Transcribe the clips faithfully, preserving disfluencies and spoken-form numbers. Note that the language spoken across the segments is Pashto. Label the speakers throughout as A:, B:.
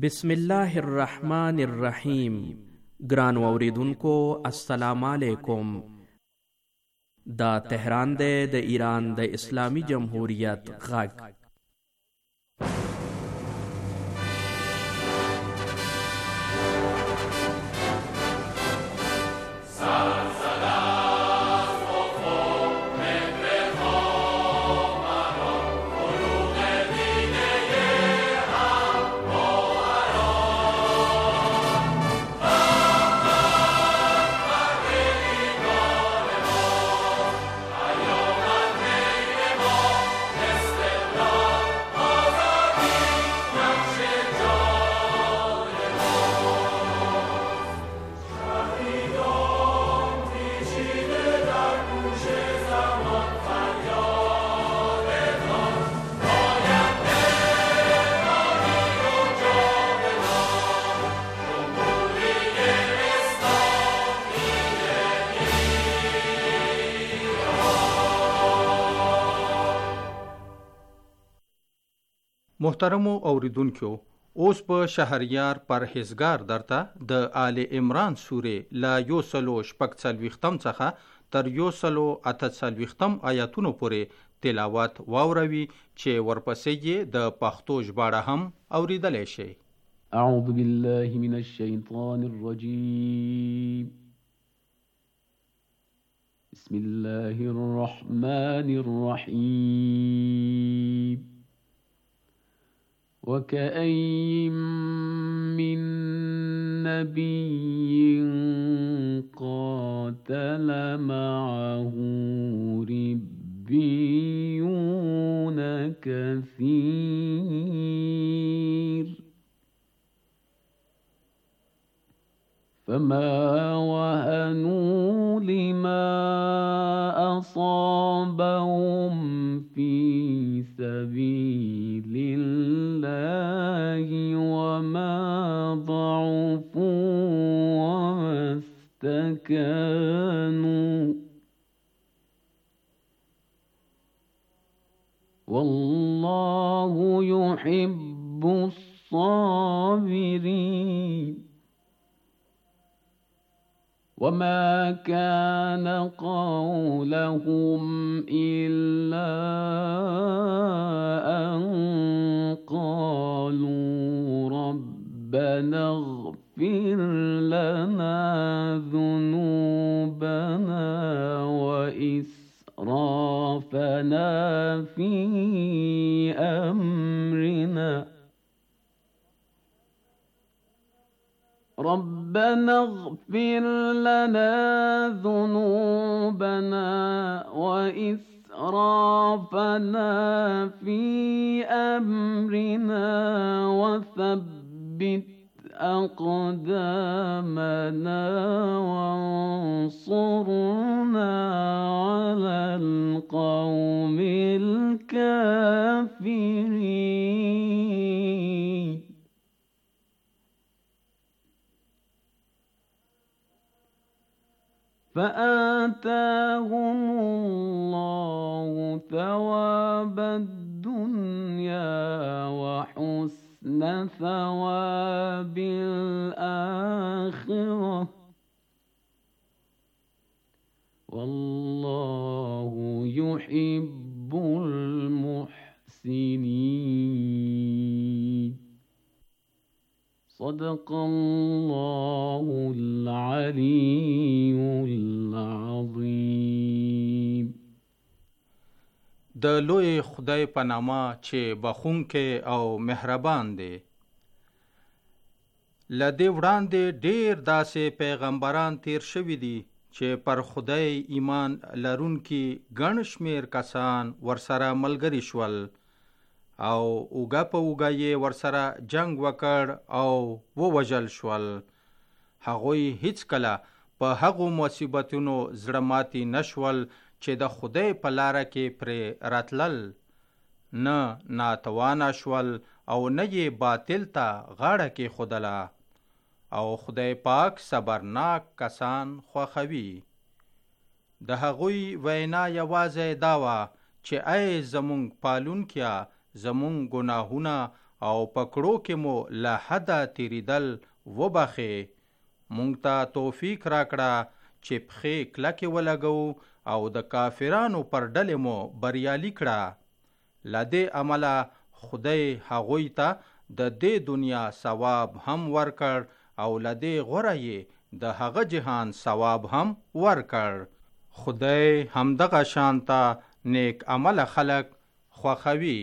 A: بسم الله الرحمن الرحیم. ګران اوریدونکو السلام علیکم. دا تهران دی د ایران د اسلامی جمهوریت غږ.
B: محترمو اوریدونکو، اوس په شهریار پرهیزګار درته د آل عمران سورې لا یو سلو شپږ څلوېښتم څخه تر یو سلو اته څلوېښتم آیاتونو پورې تلاوت واوروي چې ورپسې یې د پښتو ژباړه هم اوریدلی شي.
C: اعوذ بالله من الشیطان الرجیم. بسم الله الرحمن الرحیم. وكأين من نبي قاتل معه ربيون كثير فما وهنوا لما أصابهم في سبيل الله وما ضعفوا وما استكانوا والله يحب الصابرين. وما كان قولهم إلا أن قالوا ربنا اغفر لنا ذنوبنا وإسرافنا في أمرنا ربنا اغفر لنا ذنوبنا وإسرافنا في أمرنا وثبت أقدامنا وانصرنا على القوم الكافرين. فآتاهم الله ثواب الدنيا وحسن ثواب الآخرة والله يحب المحسنين. صدق الله العلي العظيم.
B: د لوی خدای په نامه چې بخښونکی او مهربان دی. له دې وړاندې ډېر داسې پیغمبران تیر شوي دي چې پر خدای ایمان لرونکي ګڼ شمېر کسان ورسره ملګري شول او اوږه په اوږه یې ورسره جنگ وکړ او ووژل شول. هغوی هیڅکله په هغو مصیبتونو زړه ماتي نشول چې د خدای په لاره کې پرې راتلل، نه ناتوانه شول او نه یې باطل ته غاړه کېښودله. او خدای پاک صبرناک کسان خوښوي. د هغوی وینا یوازې دا وه چې ای زمونږ پالونکیا، زمونږ ګناهونه او پکړو کې مو له حده تیریدل وبخې. مونږ ته توفیق راکړه چې پښې کلکې ولګو او د کافرانو پر ډلې مو بریالي کړه. له دې عمله خدای هغوی ته د دې دنیا ثواب هم ورکړ او له دې غوره یې د هغه جهان ثواب هم ورکړ. خدای همدغه شانته نیک عمل خلق خوښوي.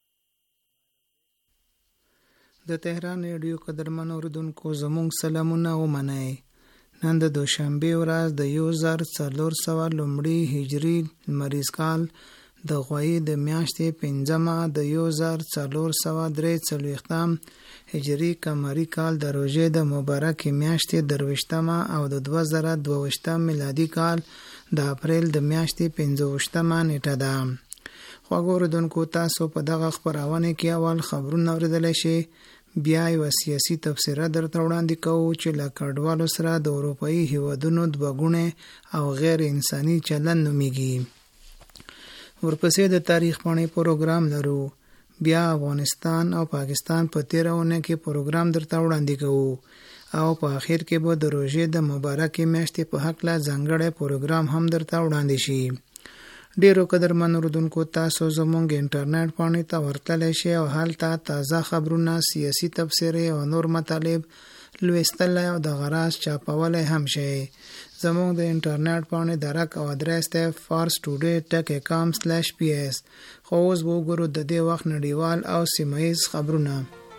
D: د تهران ریډیو قدرمن اوریدونکو زموږ سلامونه ومنئ. نن د دوشنبې ورځ د یو زر څلور سوه لومړي هجري لمریز کال د غوایي د میاشتې پنځمه د یو زر څلور سوه درې څلوېښتم هجري قمري کال د روژې د مبارکې میاشتې درویشتمه او د دوه زره دوه ویشتم میلادي کال د اپریل د میاشتې پنځه ویشتمه نیټه ده. خواږه اورېدونکو، تاسو په دغه خپرونه کې اول خبرونه اورېدلی شئ، بیا یوه سیاسي تبصره درته وړاندې کوو چې له کډوالو سره د اروپایي هیوادونو دوه ګونې او غیر انساني چلند نومیږي. ورپسې د تاریخ پاڼې پروګرام لرو، بیا افغانستان او پاکستان په تیره اونۍ کې پروګرام درته وړاندې کوو او په اخر کې به د روژې د مبارکې میاشتې په هکله ځانګړی پروګرام هم درته وړاندې شي. ډیرو قدرمن اورېدونکو، تاسو زموږ انټرنیټ پاڼې ته ورتلی شئ او هلته تازه خبرونه، سیاسي تبصرې او نور مطالب لوستلی او د غراض چاپولی هم شئ. زموږ د انټرنیټ پاڼې درک او ادرس دی فارس ټوډی ټک کام سلیش پی ایس. خو اوس به وګورو د دې وخت نړیوال او سیمه ییز خبرونه.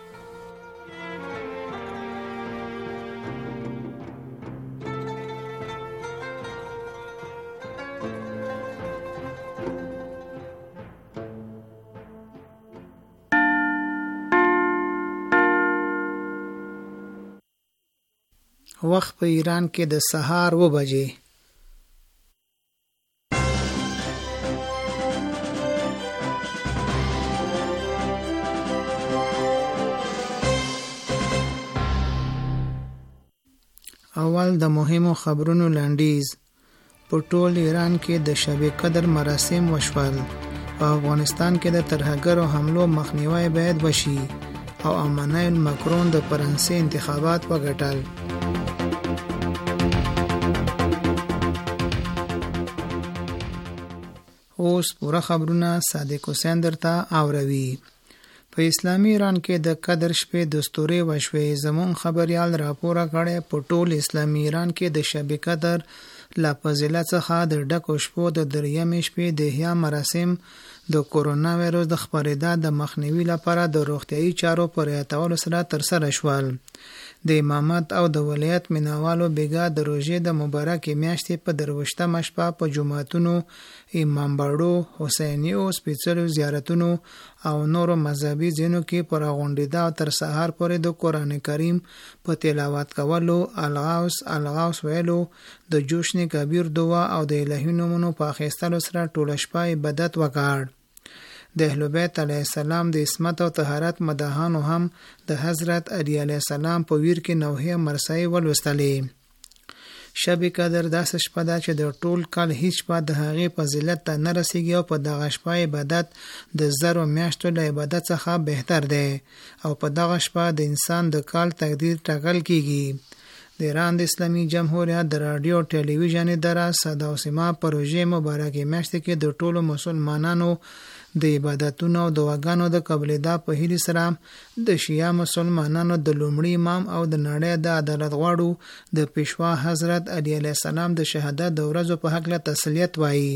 D: وخت په ایران کې د سهار اوه بجې. اول د مهمو خبرونو لنډیز. په ټول ایران کې د شب قدر مراسم وشول. په افغانستان کې د ترهګرو حملو مخنیوی باید وشي او امانوئل مکرون د فرانسې انتخابات وګټل. اوس پوره خبرونه صادق حسین درته اوروي. په اسلامي ایران کې د قدر شپې دستوري وشوي. زمون خبريال راپوره کړي په ټول اسلامي ایران کې د شب قدر لا فضیلت څخه د ډکو شپو د دریمې شپې د احیا مراسم د کورونا وایرس د خپرېدا د مخنیوي لپاره د روغتیايي چارو پر رعایتولو سره ترسره شول. د امامت او د ولایت مینوالو بیګا د روژې د مبارکې میاشتې په درویشتمه شپه په جوماتونو، امام باړو، حسینیو، سپېڅلو زیارتونو او نورو مذهبي ځایونو کې پر غونډېدا او تر سهار پورې د قرآن کریم په تلاوت کولو، الغوث الغوث ویلو، د جوشن کبیر دعا او د الهي نومونو په اخیستلو سره ټوله شپه عبادت وکړ. د اهل بیت علیه السلام د عصمت او طهارت مداحانو هم د حضرت علی علیه السلام په ویر کې نوحه مرثیه ولوستلې. شب قدر داسې شپه ده چې د ټول کال هیڅ شپه د هغې فضیلت ته نه رسیږي او په دغه شپه عبادت د زرو میاشتو له عبادت څخه بهتر دی او په دغه شپه د انسان د کال تقدیر ټاکل کیږي. د ایران د اسلامي جمهوریت د رادیو ټلویزیون اداره صدا او سیما په روژې مبارکې میاشتې کې د ټولو مسلمانانو د عبادتونو او دعاګانو د قبلېدا په هیلې سره د شیعه مسلمانانو د لومړي امام او د نړۍ د عدالت غواړو د پیشوا حضرت علی علیه السلام د شهادت د ورځو په هکله تسلیت وایي.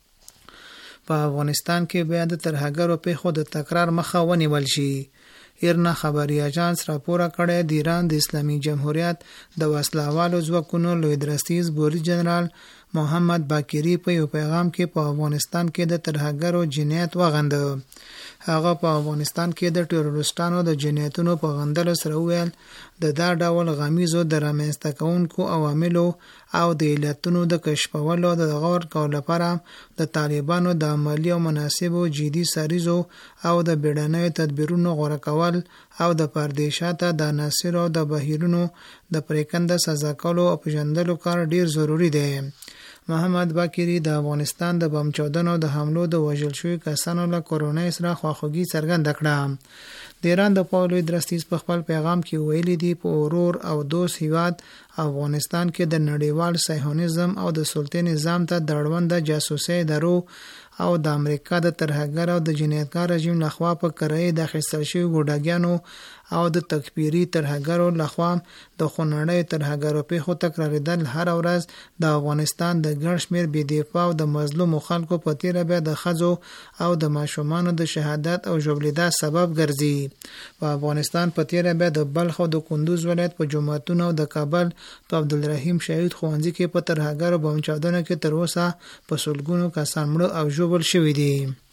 D: په افغانستان کې بیا د ترهګرو پیښو د تکرار مخه ونیول شي. ایرنا خبري اژانس راپوره کړی د ایران د اسلامي جمهوریت د وسلهوالو ځواکونو لوی درستیز بوري جنرال محمد باقری په یو پیغام کې په افغانستان کې د ترهګرو جنایت وغنده. هغه په افغانستان کې د ټیرورستانو د جنایتونو په غندلو سره ویل د دا ډول غمیزو د رامنځته کوونکو عواملو او د علتونو د کشفولو د غور کولو لپاره د طالبانو د عملی او مناسبو جدي سریزو او د بیړنیو تدبیرونو غوره کول او د پردیشاته د عناصرو د بهیرونو د پریکنده سزا کولو او پیژندلو کار ډیر ضروری دی. محمد باقری د افغانستان د بم چاودنو د حملو د وژل شوي کسانو له کورنۍ سره خواخوږي څرګنده کړه. د ایران د پاولوی درستیز په خپل پیغام کې ویلي دي په اورور او دوست هیواد افغانستان کې د نړیوال صهیونیزم او د سلطې نظام ته د اړوند جاسوسي درو او د امریکا د ترهګر او د جنایتکار رژیم لخوا په کرایي د اخیستل شوي ګوډاګیانو او د تکفیري ترهګرو لخوا د خونړیو ترهګرو پیښو تکرارېدل هر ورځ د افغانستان د ګڼ شمېر بېدفاع او د مظلومو خلکو په تیره بیا د ښځو او د ماشومانو د شهادت او ژوبلېدا سبب ګرځي. په افغانستان په تیره بیا د بلخ او د کندوز ولایت په جوماتونو او د کابل په عبدالرحیم شهید ښوونځي کې په ترهګرو بم چاودنو کې تر اوسه په سلګونو کسان مړه او ژوبل شوي دي.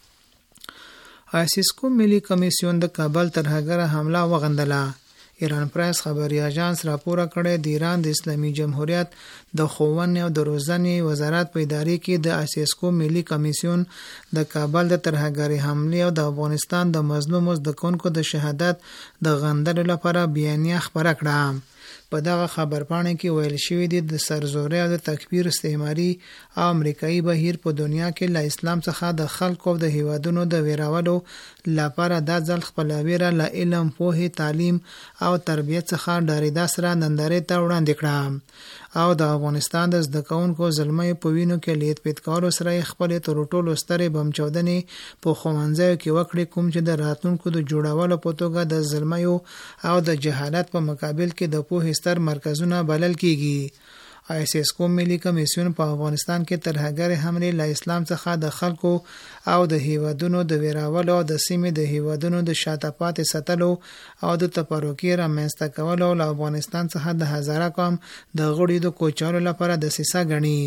D: آیسیسکو ملي کمیسیون د کابل ترهګره حمله وغندله. ایران پریس خبري اژانس راپور کړی د ایران د اسلامي جمهوریت د ښوونې او د روزنې وزارت په ادارې کې د آیسیسکو ملي کمیسیون د کابل د ترهګري حملې او د افغانستان د مظلومو زده کوونکو د شهادت د غندلو لپاره بیانیه خپره کړه. په دغه خبرپاڼه کې ویل شوی دی د سرزوري او د تکفیر استعماري او امریکایي بهیر په دنیا کې له اسلام څخه د خلکو او د هیوادونو د ویراولو لپاره د ځل خپل ویره له علم، پوهې، تعلیم او تربیت څخه ډاریدا سره نندارې ته وړاندې کړه او د افغانستان د زده کوونکو زلمۍ په وینو کې لید پید کولو سره خپل تر ټولو سترې بم چاودنې په ښوونځیو کې وکړې، کوم چې د راتلونکو د جوړولو په توګه د زلمیو او د جهالت په مقابل کې د پوهې ستر مرکزونه بلل کیږي. آیسیسکو ملي کمیسیون په افغانستان کې ترهګرې حملې له اسلام څخه د خلکو او د هیوادونو د ویراولو او د سیمې د هیوادونو د شاته پاتې ساتلو او د تفرقې رامنځته کولو له افغانستان څخه د هزاره کم د غړي د کوچولو لپاره دسیسه ګڼي.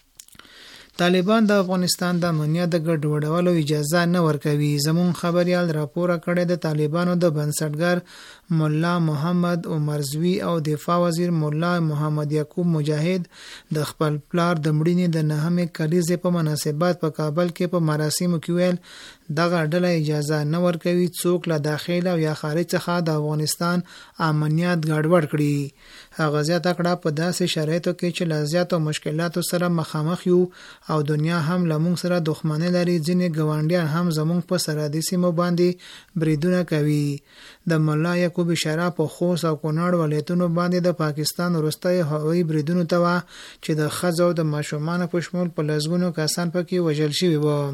D: طالبان د افغانستان د امنیت د ګډوډولو اجازه نه ورکوي. زمون خبريال راپور کړی د طالبانو د بنسټګر مولا محمد عمرزوی او دفاع وزیر مولا محمد یعقوب مجاهد د خپل پلار د مړینې د نهمې کلیزې په مناسبت په کابل کې په مراسمو کې ویل دغه ډله اجازه نه ورکوي څوک له داخل او یا خارج څخه د افغانستان امنیت ګډوډ کړي. هغه زیاته کړه په داسې شرایطو کې چې له زیاتو مشکلاتو سره مخامخ یو او دنیا هم لمونږ سره دښمنۍ لري، ځینې ګاونډیان هم زمونږ په سرحدي سیمو باندې بریدونه کوي. د مولا یعقوب اشاره په خوست او کونړ ولایتونو باندې د پاکستان وروستي هوایي بریدونو ته وه چې د ښځو او د ماشومانو په شمول په لسګونو کسان پکې وژل شوي وو.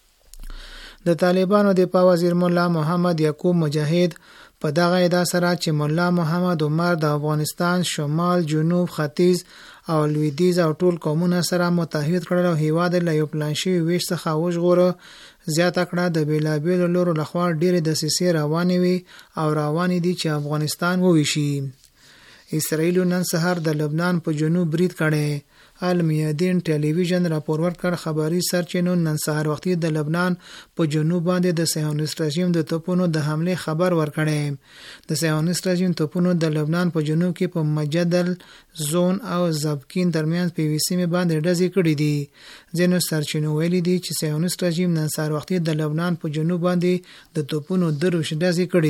D: د طالبانو دفاع وزیر مولا محمد یعقوب مجاهد په دغه ادعا سره چې مولا محمد عمر د افغانستان شمال، جنوب، ختیځ او لویدیځ او ټول قومونه سره متحد کړل او هیواد له یو پلان شوي ویش څخه وژغوره. زیاته کړه د بیلابیلو لورو لخوا ډېرې دسیسې روانې وي او روانې دي چې افغانستان وویشي. اسرائیل نن سهار د لبنان په جنوب برید کړی. المیادین ټلویزیون راپور ورکړ خبري سرچینو نن سهار وختي د لبنان په جنوب باندې د صهیونیست رژیم د توپونو د حمله خبر ورکړی. د صهیونیست رژیم توپونو د لبنان په جنوب کې په مجدل زون او زبکین ترمنځ په وسیمه باندې ډزې کړې دي. ځینو سرچینو ویلي دي چې صهیونیست رژیم نن سهار وختي د لبنان په جنوب باندې د توپونو دروش ډزې کړې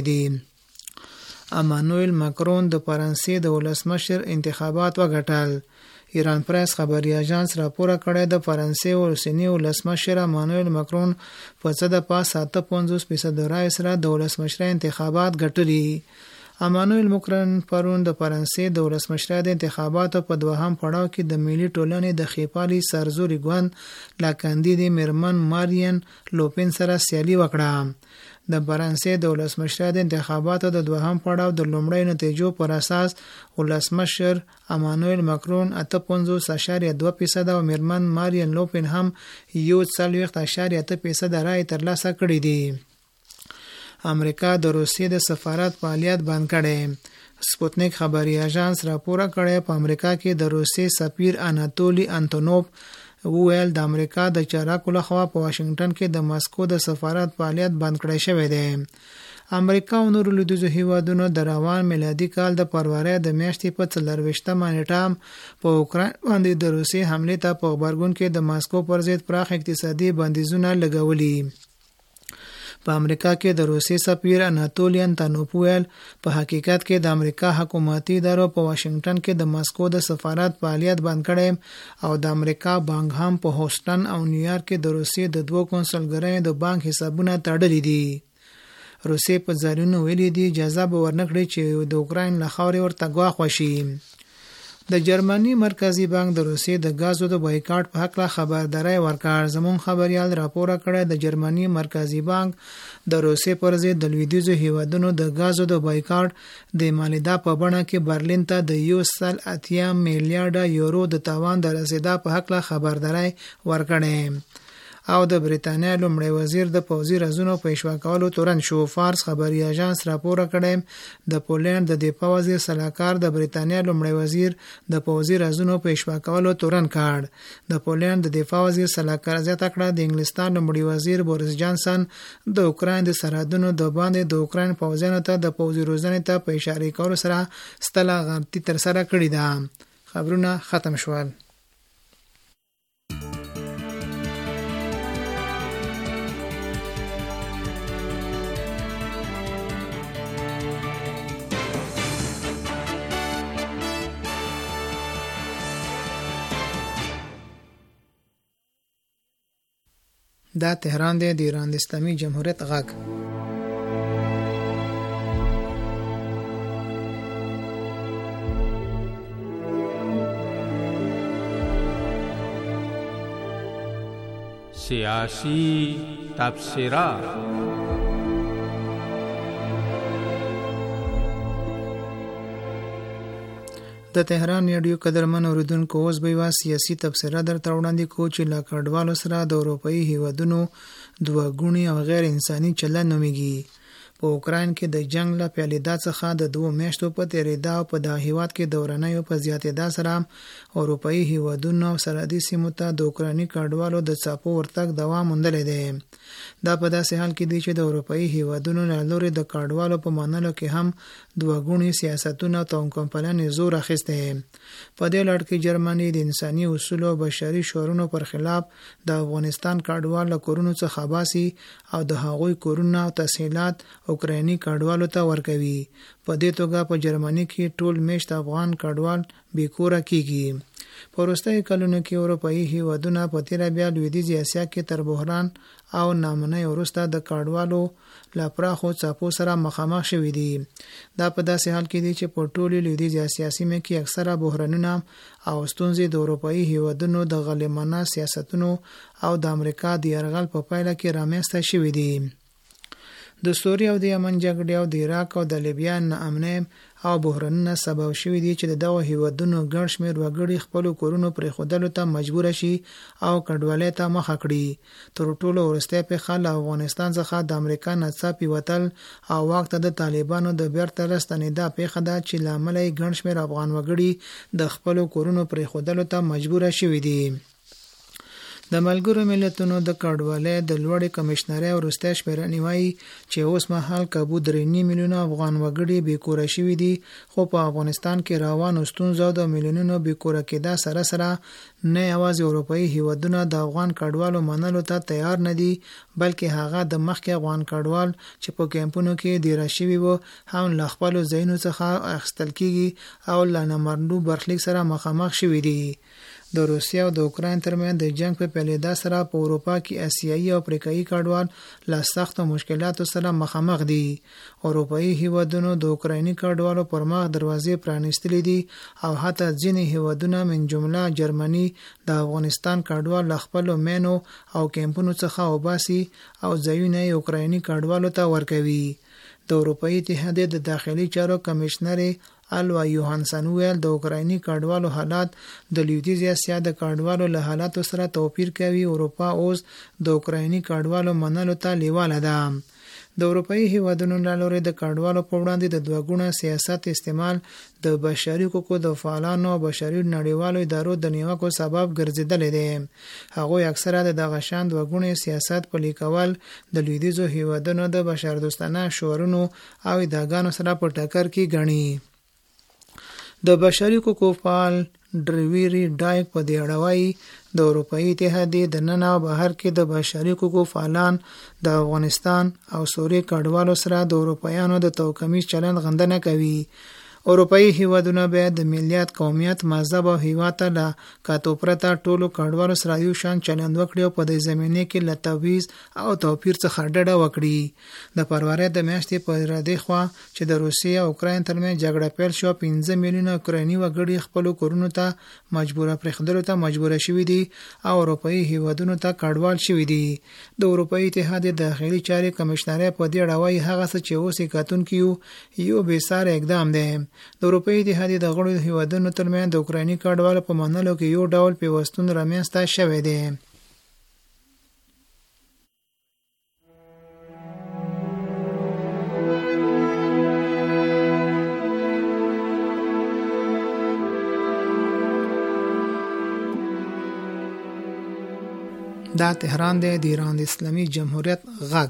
D: دي. امانوئل ماکرون د فرانسې د ولسمشر انتخابات وګټل. ایران پریس خبري اژانس راپور کړی د فرانسې ورسنی ولسمشر امانوئل ماکرون په څه د پاس اته پنځوس فیصد رای سره د ولسمشر انتخابات ګټلي. امانوئل ماکرون پرون د فرانسې د ولسمشر د انتخاباتو په دوهم پړاو کې د ملي ټولنې د خېپالي سرزوري ګوند لا کاندید میرمن مارین لوپین سره سیالي وکړه. د فرانسې د ولسمشر د انتخاباتو د دوهم پړاو د لومړۍ نتیجو پر اساس ولسمشر امانوئل ماکرون اته پنځوس اشاریه دوه فیصد او میرمن مارین لوپین هم یو څلوېښت اشاریه اته فیصد رای ترلاسه کړي دي. امریکا د روسیې د سفارت فعالیت بند کړي. سپوتنیک خبري اژانس راپور کړی په امریکا کې د روسیې سفیر اناتولی انتونوف وویل د امریکا د چارواکو لخوا په واشنگټن کې د ماسکو د سفارت فعالیت بند کړی شوی دی. امریکا او نورو لویدیځو هیوادونو د روان میلادي کال د فروری د میاشتې په څلرویشتمه نیټه په اوکراین باندې د روسیې حملې ته په غبرګون کې د ماسکو پر ضد پراخ اقتصادي بندیزونه لګولي. په امریکا کې د روسیې سفیر اناتولی انتونوف ویل په حقیقت کې د امریکا حکومتي ادارو په واشنگټن کې د ماسکو د سفارت فعالیت بند کړي او د امریکا بانک هم په هوسټن او نیویارک کې د روسیې د دوه کنسولګریو د بانک حسابونه تړلي دي. روسیې په ځایونو ویلي دي اجازه به ورنکړي چې د اوکراین له خاورې ورته ګواښ وشي. د جرمني مرکزی بانک د روسیې د غازو د بایکاټ په حق لا خبرداري ورکړ. زمون خبريال راپور کړی د جرمني مرکزی بانک د روسیې پر ضد د لویدیځو هیوادونو د غازو د بایکاټ د مالیدا په بڼه کې برلین ته د یو سل اتیا میلیارډ یورو د تاوان د رسیدا په حق لا خبرداري ورکړي. او د بریتانیا لومړی وزیر د پوځي رازونو پیشوا کولو تورن شو. فارس خبري اژانس راپور کړی د پولند د دفاع وزیر سلاکار د بریتانیا لومړی وزیر د پوځي رازونو پیشوا کولو تورن کړ. د پولند د دفاع وزیر سلاکار زیاته کړه د انګلستان لومړی وزیر بوریس جانسن د اوکراین د سرحدونو د باندې د اوکراین پوځیانو ته د پوځي روزنې ته په اشاره کولو سره ستله غلطي تر سره کړې ده. خبرونه ختم شول. دا تهران دی د ایران د اسلامي جمهوریت غږ.
B: سیاسی تبصره.
D: د تهران رادیو قدرمن اوریدونکو اوس به وا سیاسي تبصره درته وړاندې کو چې لا کډوالو سره د اروپאי هیوادونو دوه ګونی او غیر انساني چلند نوميږي. په اوکراین کې د جنگ له پیلېدا څخه د دوه میاشتو په تیریدا او په د هیواد کې دورانیو په زیاتېدا سره اروپאי هیوادونو سرحدي سیمو ته د اوکراني کډوالو د څاپو ورتګ دوام موندلی دی. دا په داسې حال کې دی چې د اروپאי هیوادونو له لوري د کډوالو په منلو کې هم دوه ګونی سیاستونه او توکمپلنې زور اخیسته. په دې لړ کې جرمني د انساني اصولو او بشري شعارونو پر خلاف د افغانستان کډوال له کورونو څخه باسي او د هغوی کورونه او تسهیلات اوکراني کډوالو ته ورکوي. په دې توګه په جرمني کې ټول میشت افغان کډوال بیکوره کیږي. په وروستیو کلونو کې اروپאי هیوادونه په تیره بیا لویدیځې اسیا کې تر بحران او نامنۍ وروسته د کډوالو له پراخو څاپو سره مخامخ شوي دي. دا په داسې حال کې دي چې په ټولې لویدیځې اسیا سیمه کې اکثره بحرانونه او ستونزې د اروپאי هیوادونو د غلیمانه سیاستونو او د امریکا د یرغل په پایله کې رامنځته شوي دي. د سوریه او د یمن جګړې او د عراق او د لیبیا ناامنۍ او بحرانونه سبب شوي دي چې دغه هیوادونو ګڼ شمېر وګړي خپل کورونو پرېښودلو ته مجبور شي او کډوالۍ ته مخه کړي. تر ټولو وروستی پیښه له افغانستان څخه د امریکا ناڅاپي وتل او واک ته د طالبانو د بیرته راستنېدا پیښه ده چې له امله یې ګڼ شمېر افغان وګړي د خپل کورونو پرېښودلو ته مجبور شوي دي. د ملګرو ملتونو د کډوالۍ د لوړې کمشنرۍ وروستۍ شمېرنې وایي چې اوس مهال کابو درې نیم میلیونه افغان وګړي بیکوره شوي دي، خو په افغانستان کې روانو ستونزو د میلیونونو بیکوره کېدا سره سره نه یوازې اروپאי هیوادونه د افغان کډوالو منلو ته تیار نه دي، بلکې هغه د مخکې افغان کډوال چې په کیمپونو کې دیره شوي وو هم له خپلو ځایونو څخه اخیستل کېږي او له نامرنډو برخلیک سره مخامخ شوي دي. د روسیې او د اوکراین ترمنځ د جنگ په پیلېدا سره په اروپا کې آسیایي او افریقایي کډوال له سختو مشکلاتو سره مخامخ دي. اروپאי هیوادونو د اوکرایني کډوالو پر مخ دروازې پرانیستلې دي او حتی ځینې هیوادونه من جمله جرمني د افغانستان کډوال له خپلو مینو او کیمپونو څخه وباسي او ځایونه یې اوکرایني کډوالو ته ورکوي. د اروپאי اتحادیې د داخلي چارو کمشنر الوا یوهانسن ویل د اوکرایني کډوالو حالات د لویدیځې اسیا د کډوالو له حالاتو سره توپیر کوي. اروپا اوس د اوکرایني کډوالو منلو ته لیواله ده. د اروپאי هیوادونو له لوري د کډوالو په وړاندې د دوه ګونه سیاست استعمال د بشري حقوقو د فعالانو او بشري نړیوالو ادارو د نیوکو سبب ګرځیدلی دی. هغوی اکثره د دغه شان دوه ګونې سیاست پلي کول د لویدیځو هیوادونو د بشردوستانه شعارونو او ادعاګانو سره په ټکر کې ګڼي. د بشري حقوقو فعال ډریویری ډایک په دې اړه وایي د اروپאי اتحادیې د ننه او بهر کې د بشري حقوقو فعالان د افغانستان او سوریې کډوالو سره د اروپایانو د توکمیز چلند غندنه کوي. اروپאי هیوادونه باید د ملیت، قومیت، مذهب او هیواد ته له کاتو پرته ټولو کډوالو سره یو شان چلند وکړي او په دې زمینه کې له تبعیض او توپیر څخه ډډه وکړي. د فروری د میاشتې په ردې خوا چې د روسیې او اوکراین ترمنځ جګړه پیل شو، پنځه میلیونه اوکرایني وګړي خپل کورونو ته مجبوره پرېښودلو ته مجبور شوي دي او اروپאי هیوادونو ته کډوال شوي دي. د اروپאי اتحاد د داخلي چارې کمشنري په دې اړه وايي هغه څه چې اوس یې کتونکي یو یو بې ساري اقدام دی. د اروپאי اتحاد د غړو هیوادونو ترمنځ د اوکرایني کډوالو په منلو کې یو ډول پیوستون رامنځته شوی دی. دا تهران دی، د ایران د اسلامي جمهوریت غږ.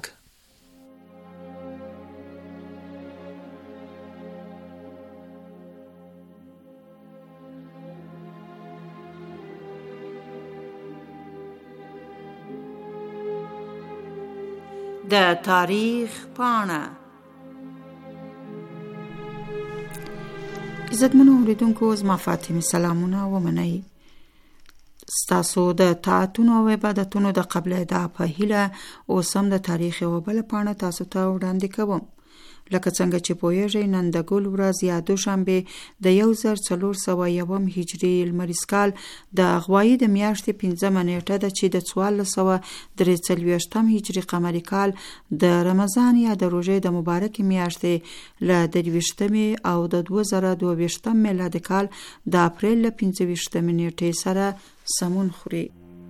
E: د تاریخ پاڼه. عزتمنو اوریدونکو، زما فاطمه سلامونه ومنئ. ستاسو د طاعتونو او عبادتونو د قبله دا په هیله اوس هم د تاریخ یوه بله پاڼه تاسو ته وړاندې کوم. لکه څنګه چې پوهیږئ، نن د ګل ورځ یا دوشنبه د یو زر څلور سوه یوم هجري لمریز کال د غوایي د میاشتې پنځمه نیټه ده چې د څوارلس سوه درې څلوېښتم هجري قمري کال د رمضان یا د روژې د مبارکې میاشتې له درویشتمې او د دوه زره دوه ویشتم میلادي کال د اپریل له پنځه ویشتمې نیټې سره سمون خوري.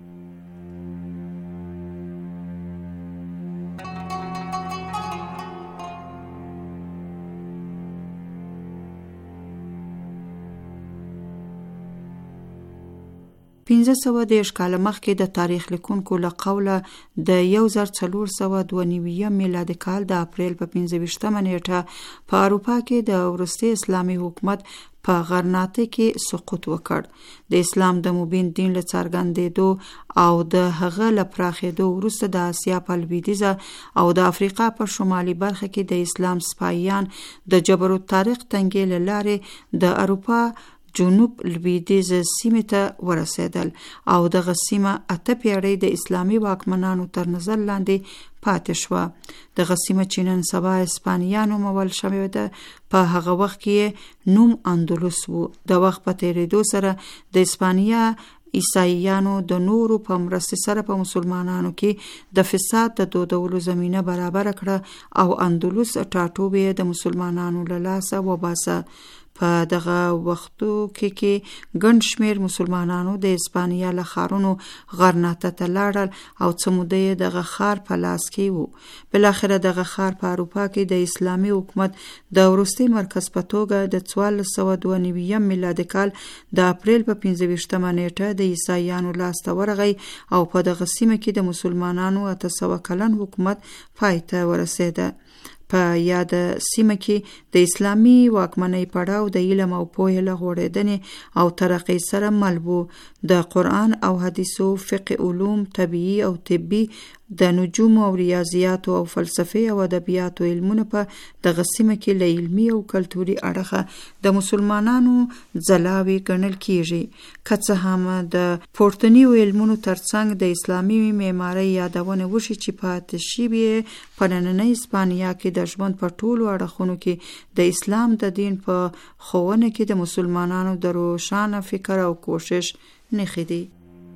E: پنځه سوه دېرش کاله مخکې د تاریخ لیکونکو له قوله د یو زر څلور سوه دوه نوېم میلادي کال د اپریل په پنځه ویشتمه نیټه په اروپا کې د وروستي اسلامي حکومت په غرناطه کې سقوط وکړ. د اسلام د مبین دین له څرګندېدو او د هغه له پراخېدو وروسته د اسیا په لویدیځه او د افریقا په شمالي برخه کې د اسلام سپایان د جبر الطارق تنګې له لارې د اروپا جنوب لویدیځ سیمې ته ورسېدل او دغه سیمه اته پیړۍ د اسلامي واکمنانو تر نظر لاندې پاتې شوه. دغه سیمه چې نن سبا اسپانیانو مول شوې ده، په هغه وخت کې نوم اندلس و. د وخت په تېرېدو سره د اسپانیا عیسایانو د نورو په مرستې سره په مسلمانانو کې د فساد د دودولو زمینه برابر کړه او اندلس ټاټوبې د مسلمانانو له لاسه وباسه. په دغه وختو کې کې ګڼ شمېر مسلمانانو د اسپانیا له ښارونو غرناطه ته لاړل او څه موده یې دغه ښار په لاس کې و. بالاخره دغه ښار په اروپا کې د اسلامي حکومت د وروستي مرکز په توګه د څوارلس سوه دوه نوېم میلادي کال د اپریل په پنځه ویشتمه نیټه د عیسایانو لاسته ورغی او په دغه سیمه کې د مسلمانانو اته سوه کلن حکومت پای ته ورسېده. په یاد سیمه کې د اسلامي واکمنۍ پړاو د علم او پوهې له غوړېدنې او ترقۍ سره مل و. د قرآن او حدیثو، فقه، علوم، طبیعي او طبي، د نجوم او ریاضیاتو او فلسفې او ادبیاتو علمونه په دغه سیمه کې له علمي او کلتوري اړخه د مسلمانانو ځلاوې ګڼل کیږي. که څه هم د پورتنیو علمونو ترڅنګ د اسلامي معمارۍ یادونه وشي چې پاتې شوې په نننۍ اسپانیا کې د ژوند په ټولو اړخونو کې د اسلام د دین په ښوونه کې د مسلمانانو د روښانه فکر او کوشش نښې دي.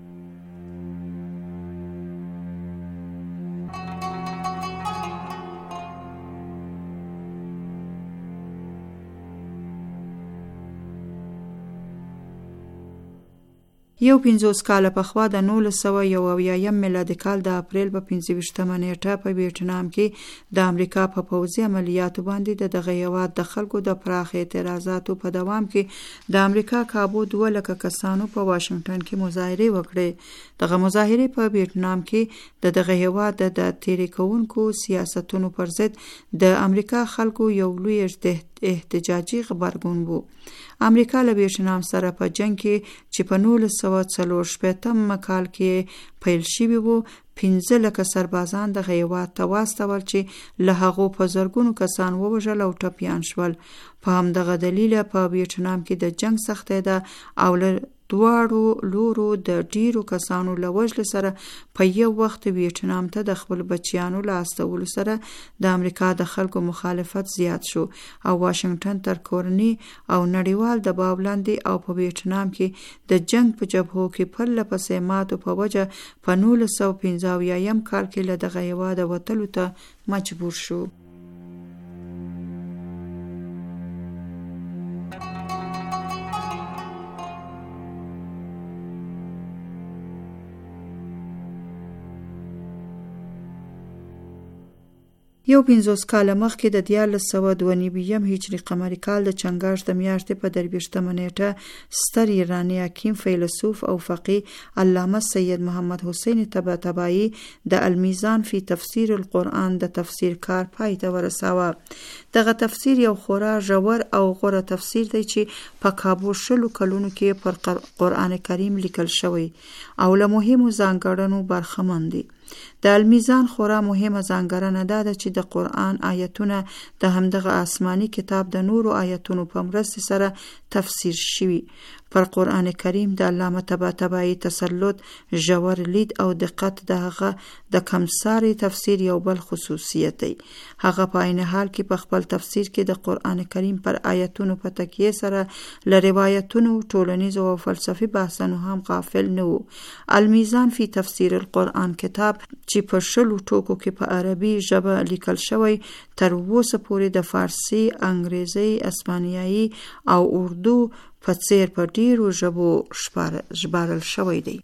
E: یو پنځوس کاله پخوا د نولس سوه یو اویایم میلادي کال د اپریل په پنځه ویشتمه نیټه په ویتنام کې د امریکا په پوځي عملیاتو باندې د دغه هېواد د خلکو د پراخ اعتراضاتو په دوام کې د امریکا کابو دوه لکه کسانو په واشنګټن کې مظاهرې وکړې. دغه مظاهرې په ویتنام کې د دغه هېواد د تېرې کوونکو سیاستونو پر ضد د امریکا خلکو یو لوی احتجاجي غبرګون و. امریکا له ویتنام سره په جنگ کې چې په نولس سوه څلور شپېتم کال کې پیل شوی و، پنځه لکه سربازان دغه هیواد ته واستول چې له هغو په زرګونو کسان ووژل او ټپیان شول. په همدغه دلیله په ویتنام کې د جنگ سختي ده او له دواړو لورو د ډیرو کسانو له وژلو سره په یو وخت ویتنام ته د خپل بچیانو له استولو سره د امریکا د خلکو مخالفت زیات شو او واشنگټن تر کورني او نړیوال دباو لاندې او په ویتنام کې د جنگ په جبهو کې پرله پسې ماتو په وجه په نولس سوه پنځه اویایم کال کې له دغه هیواده وتلو ته مجبور شو. یو پنځوس کاله مخکې د دیارلس سوه دوه نوي هجري قمري کال د چنګاښ د میاشتې په درویشتمه نیټه ستر ایرانی حکیم، فیلسوف او فقیه علامه سید محمد حسین طباطبایی د المیزان فی تفسیر القرآن د تفسیر کار پای ته ورساوه. دغه تفسیر یو خورا ژور او غوره تفسیر دی چې په کابو شلو کلونو کې پر قرآن کریم لیکل شوی او له مهمو ځانګړنو برخمن دی. د المیزان خورا مهمه ځانګړنه دا ده چې د قرآن آیتونه د همدغه آسماني کتاب د نورو آیتونو په مرسته سره تفسیر شوي. پر قرآن کریم د علامه طباطبایی تسلط، ژور لید او دقت د هغه د کمساري تفسیر یو بل خصوصیت دی. هغه په عین حال کې په خپل تفسیر کې د قرآن کریم پر آیتونو په تکیه سره له روایتونو، ټولنیزو او فلسفي بحثونو هم غافل نه و. المیزان فی تفسیر القرآن کتاب چې په شلو ټوکو کې په عربي ژبه لیکل شوی تر اوسه پورې د فارسی، انګریزي، اسپانیایي او اردو په څیر په ډیرو ژبو ژباړل شوی دی.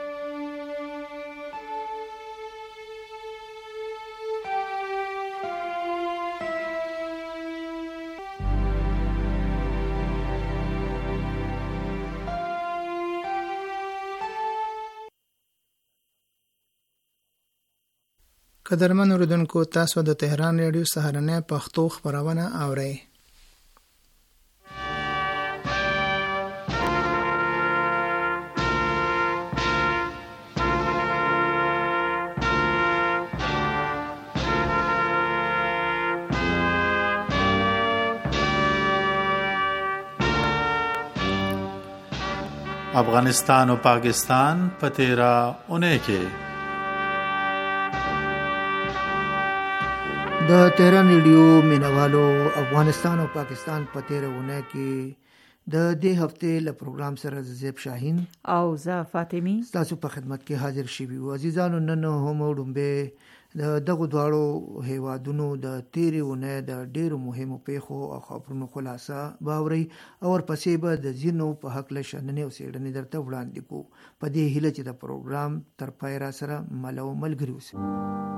D: قدرمن اوریدونکو، تاسو د تهران ریډیو سهارنۍ پښتو خبرونه اورئ.
B: افغانستان او پاکستان په تیرا اونۍ کې
F: د تهران ریډیو مینوالو افغانستان او پاکستان په تیرا اونۍ کې د دې هفته له پروګرام سره زیب شاهین
E: او زه فاطمی
F: تاسو په خدمت کې حاضر شوي یو. عزیزانو، نن هم وړاندې د دغه دواړو هیوادونو د تیرې اونۍ د ډیرو مهمو پیښو او خبرونو خلاصه باوري او ورپسې به د ځینو په هکله شننې او څېړنې درته وړاندې کوو په دې هیله چې د پروګرام تر پای را سره مل او ملګري اوسئ.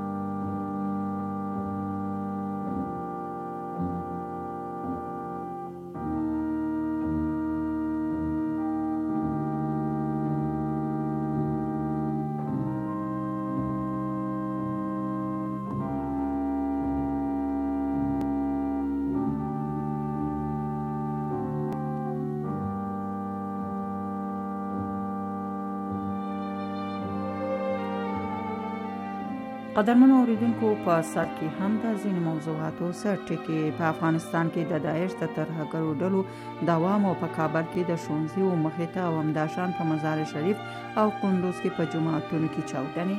E: قدرمنو اوریدونکو، په سر کې هم د ځینو موضوعاتو سر ټکي په افغانستان کې د داعش د ترهګرو ډلو دوام او په کابل کې د ښوونځیو مخې ته او همداشان په مزار شریف او کندوز کې په جوماتونو کې چاودنې.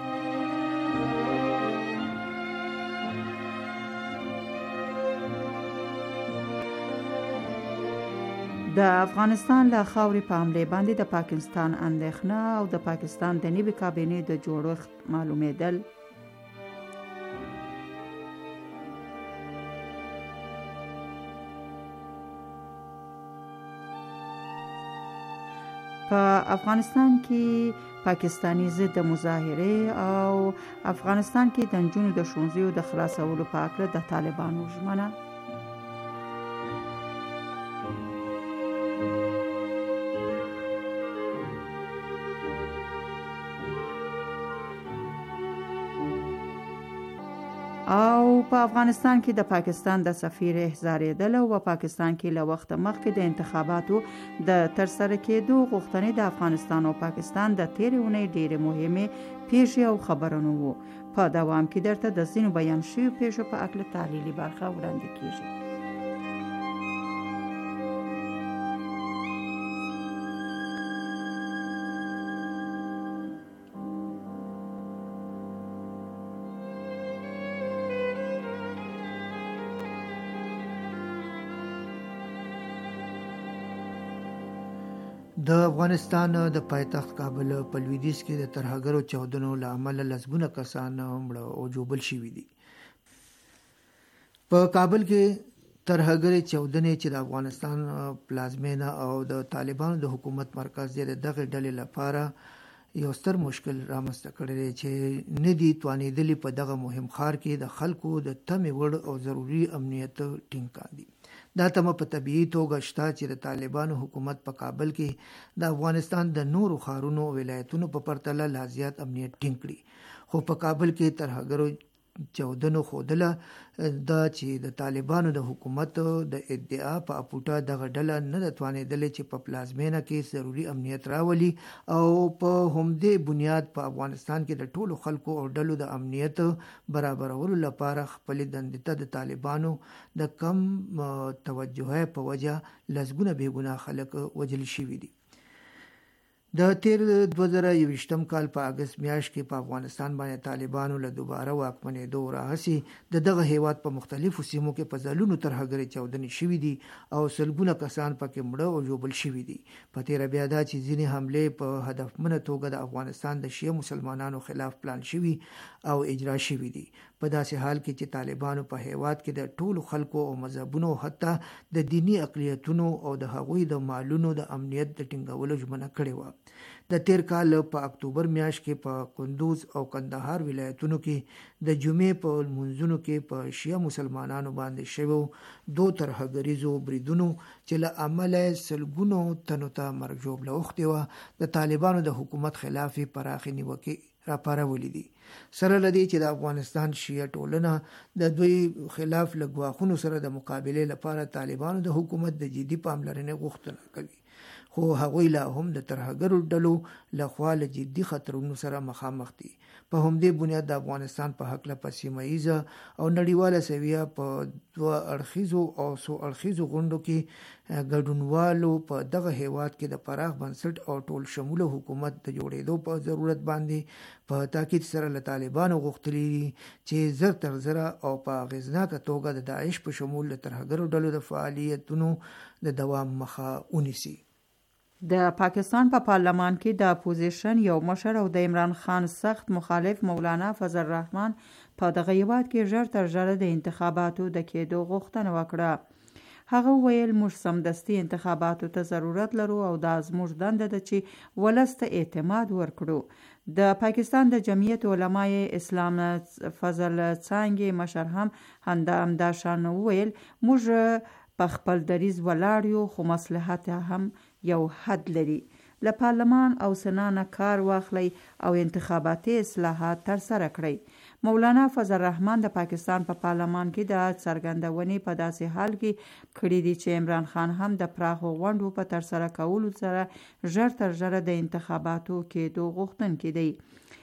E: د افغانستان له خاورې په حملې باندې د پاکستان اندېښنه او د پاکستان د نوې کابینې د جوړښت معلومېدل. په افغانستان کې پاکستانی ضد مظاهره او افغانستان کې د نجونو د ښوونځیو د خلاصولو په اړه د طالبانو ژمنه. او په افغانستان کې د پاکستان د سفیر احضارېدل او په پاکستان کې له وخت مخکې د انتخاباتو د ترسره کېدو غوښتنې د افغانستان او پاکستان د تېرې اونۍ ډېرې مهمې پیښې او خبرونه وو. په دوام کې درته د ځینو بیان شویو پیښو په اړه تحلیلي برخه وړاندې کیږي.
F: د افغانستان د پایتخت کابل په لویدیځ کې د ترهګرو چاودنو له امله لسګونه کسان مړه او ژوبل شوي دي. په کابل کې ترهګرې چاودنې چې د افغانستان پلازمینه او د طالبانو د حکومت مرکز دی دغه ډلې لپاره یو ستر مشکل رامنځته کړی دی چې نه دي توانېدلي په دغه مهم ښار کې د خلکو د تمې وړ او ضروري امنیت ټینګ کاندي. دا تمه په طبیعي توګه شته چې د طالبانو حکومت په کابل کې د افغانستان د نورو ښارونو او ولایتونو په پرتله لا زیات امنیت ټینګ کړي، خو په کابل کې ترهګرو چاودنو ښودله دا چې د طالبانو د حکومت د ادعا په اپوټه دغه ډله نه ده توانېدلې چې په پلازمینه کې ضروري امنیت راولي او په همدې بنیاد په افغانستان کې د ټولو خلکو او ډلو د امنیت برابرولو لپاره خپلې دندې ته د طالبانو د کم توجه په وجه لسګونه بېګناه خلک وژل شوي دي. د تیر دوه زره یوویشتم کال په اګست میاشت کې په افغانستان باندې طالبانو له دوباره واکمنېدو راهسې د دغه هیواد په مختلفو سیمو کې په ځلونو ترهګرې چاودنې شوي دي او سلګونه کسان پکې مړه او ژوبل شوي دي. په تیره بیا دا چې ځینې حملې په هدفمنه توګه د افغانستان د شیعه مسلمانانو خلاف پلان شوي او اجرا شوي دي. په داسې حال کې چې طالبانو په هیواد کې د ټولو خلکو او مذهبونو حتی د دینی اقلیتونو او د هغوی د مالونو د امنیت د ټینګولو ژمنه کړې وه. د تیر کال په اکتوبر میاشت کې په کندوز او کندهار ولایتونو کې د جمعې په لمونځونو کې په شیعه مسلمانانو باندې شویو دو ترهګریزو بریدونو چې له امله سلګونو تنو ته مرګ ژوبله اوښتې وه د طالبانو د حکومت خلاف یې پراخې نیوکې راپارولې دي. سره له دې چې د افغانستان شیعه ټولنه د دوی خلاف له ګواښونو سره د مقابلې لپاره طالبانو د حکومت د جدي پاملرنې غوښتنه کوي، خو هغوی لا هم د ترهګرو ډلو لخوا له جدي خطرونو سره مخامخ دي. په همدې بنیاد د افغانستان په هکله په سیمه ییزه او نړیواله سویه په دوه اړخیزو او څو اړخیزو غونډو کې ګډونوالو په دغه هیواد کې د پراخ بنسټ او ټول شموله حکومت د جوړېدو په ضرورت باندې په تاکید سره له طالبانو غوښتلي دي چې زر تر زره او په اغېزناکه توګه د داعش په شمول د ترهګرو ډلو د فعالیتونو د دوام مخه ونیسي.
E: د پاکستان په پا پارلمان کې د اپوزیشن یو مشر او د عمران خان سخت مخالف مولانا فضل الرحمن په دغه هیواد کې ژر تر ژره د انتخاباتو د کېدو غوښتنه وکړه. هغه ویل موږ سمدستي انتخاباتو ته ضرورت لرو او دا زموږ دنده ده چې ولس ته اعتماد ورکړو. د پاکستان د جمعیت علماء اسلام فضل څانګې مشر هم همداشان ویل موږ په خپل دریځ ولاړ یو، خو مصلحت هم یو حد لري. له پارلمان او سنا کار واخلي او انتخاباتي اصلاحات تر سره کړي. مولانا فضل الرحمن د پاکستان په پا پارلمان کې د څرګندونې په داسې حال کې کړي دي چې عمران خان هم د پراخو غونډو په تر سره کولو سره ژر تر ژره د انتخاباتو کېدو غوښتونکی دی.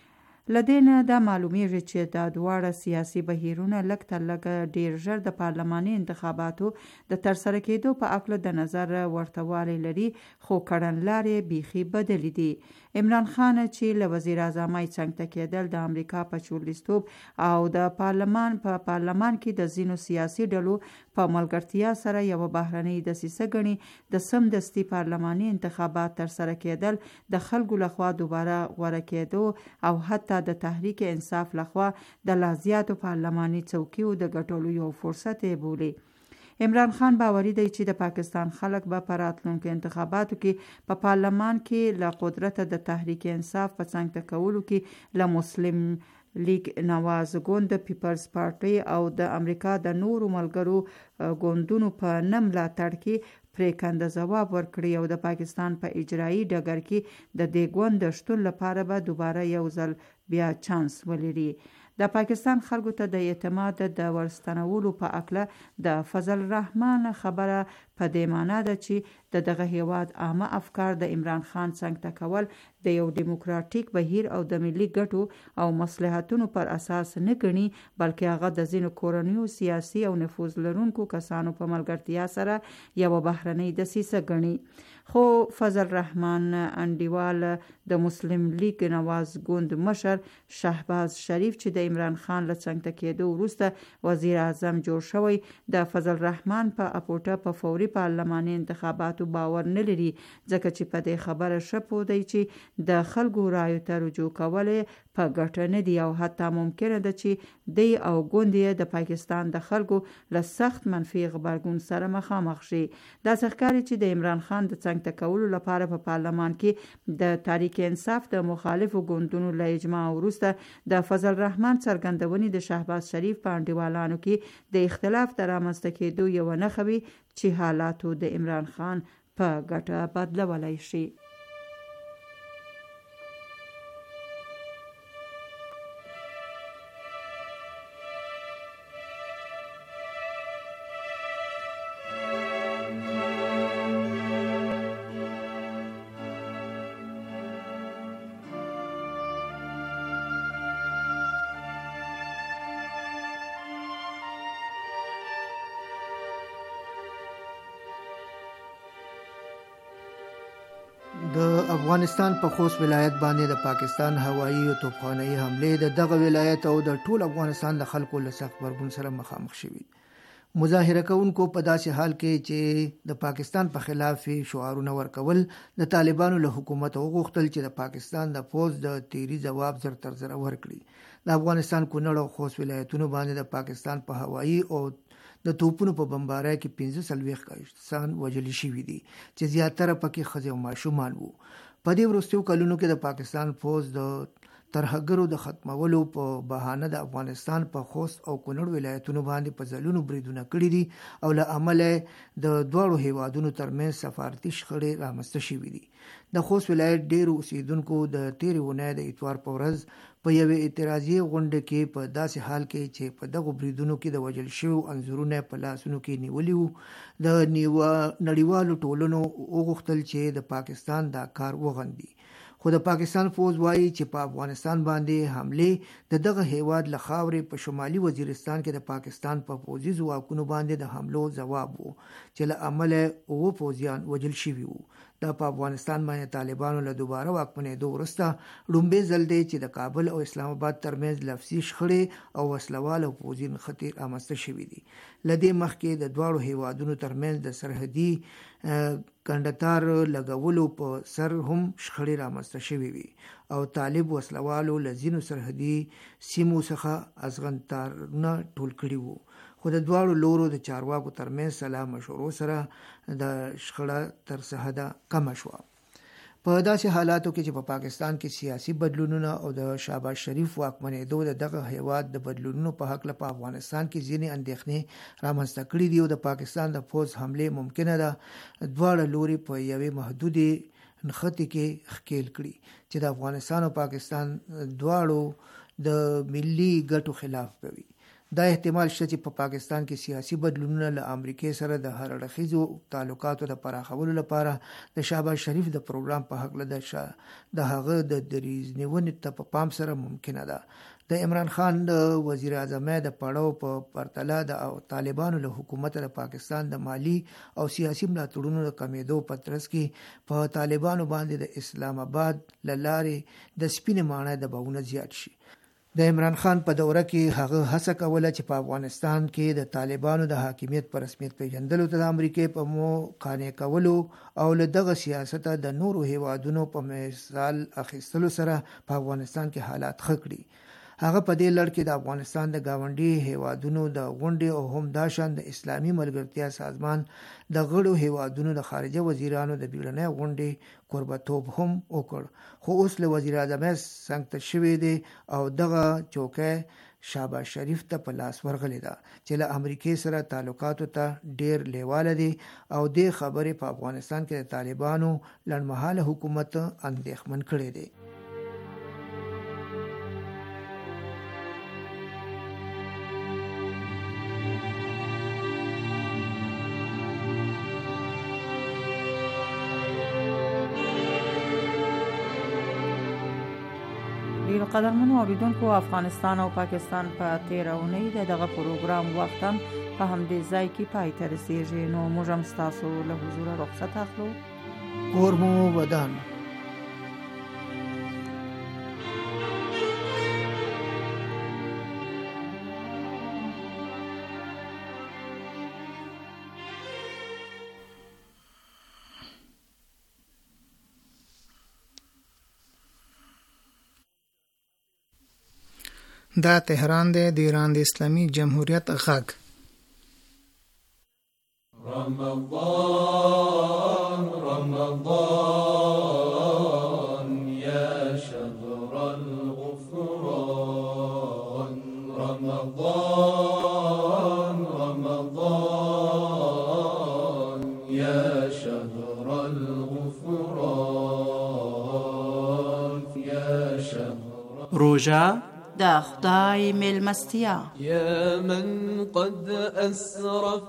E: لدینه دا معلومیږي چې دا دواړه سیاسي بهیرونه لږ تر لږه ډیر ژر د پارلماني انتخاباتو د ترسره کېدو په اړه د نظر ورتوالی لري، خو کړنلارې بیخي بدلې دي. عمران خان چې له وزیر اعظمۍ څنګ ته کېدل د امریکا په چورلستوب او د پارلمان په پا پارلمان کې د ځینو سیاسي ډلو په ملګرتیا سره یو بهرنۍ دسیسه ګڼي. د سمدستي پارلماني انتخابات ترسره کېدل د خلکو لخوا دوباره غوره کېدو او حتی د تحریک انصاف لخوا د لا زیاتو پارلماني څوکیو د ګټلو یو فرصت بولي. عمران خان باوري دی چې د پاکستان خلک به په راتلونکو انتخاباتو کې په پا پارلمان کې له قدرت د تحریک انصاف په څنګ ته کولو کې له مسلم لیگ نواز ګوند، پیپلز پارټي او د امریکا د نورو ملګرو ګوندونو په نه ملاتړ کې پریکنده ځواب ورکړي او د پاکستان په اجرایي ډګر کې د دې ګوند د شتون لپاره به دوباره یو ځل بیا چانس ولري. د پاکستان خلکو ته د اعتماد د ورستنولو په اکله د فضل الرحمن خبره په دې معنی ده چې د دغه هیواد عامه افکار د عمران خان څنګ ته کول د یو دیموکراتیک بهیر او د ملي ګټو او مصلحتونو پر اساس نه ګڼي، بلکې هغه د ځینو کورنیو سیاسي او نفوذ لرونکو کسانو په ملګرتیا سره یو بهرنۍ دسیسه ګڼي. خو فضل الرحمن انډیوال د مسلم لیگ نواز ګوند مشر شهباز شریف چې د عمران خان له څنګ ته کېدو وروسته وزیر اعظم جوړ شوی، د فضل الرحمن په اپوټه په فوري پارلماني انتخاباتو باور نه لري، ځکه چې په دې خبره ښه پوه دی چې د خلکو رایو ته رجوع کول په ګټه نه دی او حتی ممکنه ده چې دی او ګوند یې د پاکستان د خلکو له سخت منفي غبرګون سره مخامخ شي. داسې ښکاري چې د عمران خان د څنګ ته کولو لپاره په پارلمان کې د تحریک انصاف د مخالفو ګوندونو له اجماع وروسته د فضل الرحمن څرګندونې د شهباز شریف په انډیوالانو کې د اختلاف د رامنځته کېدو یوه نښه وي چې حالاتو د عمران خان په ګټه بدلولی شي.
F: د افغانستان په خوست ولایت باندې د پاکستان هوایي او توپخانه‌ای حملې د دغه ولایت او د ټول افغانستان د خلکو له سخت غبرګون سره مخامخ شوي. مظاهره کوونکو په داسې حال کې چې د پاکستان په خلاف شعارونه ورکول د طالبانو له حکومت وغوښتل چې د پاکستان د فوج د تیری جواب زر تر زر ورکړي. د افغانستان کونړ او خوست ولایتونو باندې د پاکستان په هوایي او د توپونو په بمبارۍ کې پنځه څلوېښت کسان وژل شوي دي چې زیاتره پکې ښځې او ماشومان وو. په دې وروستیو کلونو کې د پاکستان فوج د ترهګرو د ختمولو په بهانه د افغانستان په خوست او کونړ ولایتونو باندې په ځلونو بریدونه کړي دي او له امله د دواړو هیوادونو ترمنځ سفارتي شخړې رامنځته شوي دي. د خوست ولایت ډیرو اوسیدونکو د تیرې اونۍ د اتوار په ورځ په یوې اعتراضي غونډه کې په داسې حال کې چې په دغو بریدونو کې د وژل شویو انځورونه په لاسونو کې نیولي وو، د نړیوالو ټولنو وغوښتل چې د پاکستان دا کار وغندي. خو د پاکستان فوج وایي چې په افغانستان باندې حملې د دغه هیواد له خاورې په شمالي وزیرستان کې د پاکستان په پوځي ځواکونو باندې د حملو ځواب وو چې له امله اووه پوځیان وژل شوي وو. دا په افغانستان باندې طالبانو له دوباره واکمنېدو وروسته لومړی ځل دی چې د کابل او اسلام آباد ترمنځ لفظي شخړې او وسلوال او پوځي نښتې رامنځته شوي دي. له دې مخکې د دواړو هیوادونو ترمنځ د سرحدي کندهار لګولو په سر هم شخړې رامنځته شوي وي او طالب وسلوالو له ځینو سرحدي سیمو څخه ازغنتارونه ټول کړي وو. خو د دواړو لورو د چارواکو ترمنځ سلا مشورو سره د شخړه تر سحده کمه شوه. په داسې حالاتو کې چې په پاکستان کې سیاسي بدلونونه او د شهباز شریف واکمنېدو د دغه هیواد د بدلونونو په هکله په افغانستان کې ځینې اندېښنې رامنځته کړي دي او د پاکستان د فوج حملې ممکنه ده دواړه لوري په یوې محدودې نښتې کې ښکېل کړي چې د افغانستان او پاکستان دواړو د ملي ګټو خلاف کوي. دا احتمال شته چې په پا پاکستان کې سیاسي بدلونونه له امریکای سره د هر اړخیزو تعلقاتو د پراخولو لپاره د شهباز شریف د پروګرام په حق له د شا د هغه د دریز نیونې ته په پام سره ممکنه ده. د عمران خان د وزیر اعظم د پړاو په پرتله د طالبانو له حکومت د پاکستان د مالی او سیاسي ملاتړونو د کمیدو په ترڅ کې په طالبانو باندې د اسلام آباد له لارې د سپینې ماڼۍ دباونه زیات شي. د عمران خان په دوره کې هغه هڅه کوله چې په افغانستان کې د طالبانو د حاکمیت پر رسمیت پیژندلو ته د امریکای په مو قانع کولو او له دغه سیاست د نورو هیوادونو په مثال اخیستلو سره په افغانستان کې حالات ښه کړي. هغه په دې لړ کې د افغانستان د گاونډي هیوادونو د غونډې او هم داشان د اسلامي ملګرتیا سازمان د غړو هیوادونو د خارجه وزیرانو د بیړنۍ غونډې قربتوب هم وکړ. خو اوس له وزیر اعظم څنګ ته شوی دی او دغه چوکۍ شهباز شریف ته په لاس ورغلی ده چې له امریکای سره تعلقاتو ته ډیر لیواله دي او د خبرې په افغانستان کې د طالبانو لړمحاله حکومت اندېښمن کړي دي.
E: ډیرو قدرمنو اوریدونکو، افغانستان او پاکستان په تیره اونۍ د دغه پروګرام وخت هم په همدې ځای کې پای ته رسیږي. نو موږ هم ستاسو له حضوره رخصت اخلو.
F: کور مو ودان.
D: دا تهران دی، د ایران د اسلامي جمهوریت غږ.
G: رمضان رمضان یا شهر الغفران، رمضان رمضان یا شهر الغفران یا شهر
H: روژه
E: د خدای میلمستیا.
G: یا من قد اسرف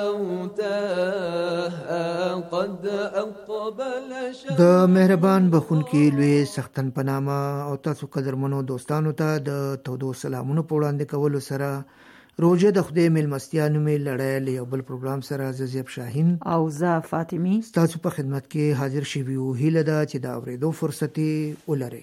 G: اوتاه قد اقبل شهر.
F: د مهربان بخونکي لوی سختن پنامه او تاسو قدرمنو دوستانو ته د تودو سلامونو په وړاندې کولو سره روژه د خدای میلمستیا نومې لړۍ له یو بل پروګرام سره زیب شاهین
E: او زه فاطمی
F: تاسو په خدمت کې حاضر شوي یو. هیله ده چې دا اورېدو فرصت ولرئ.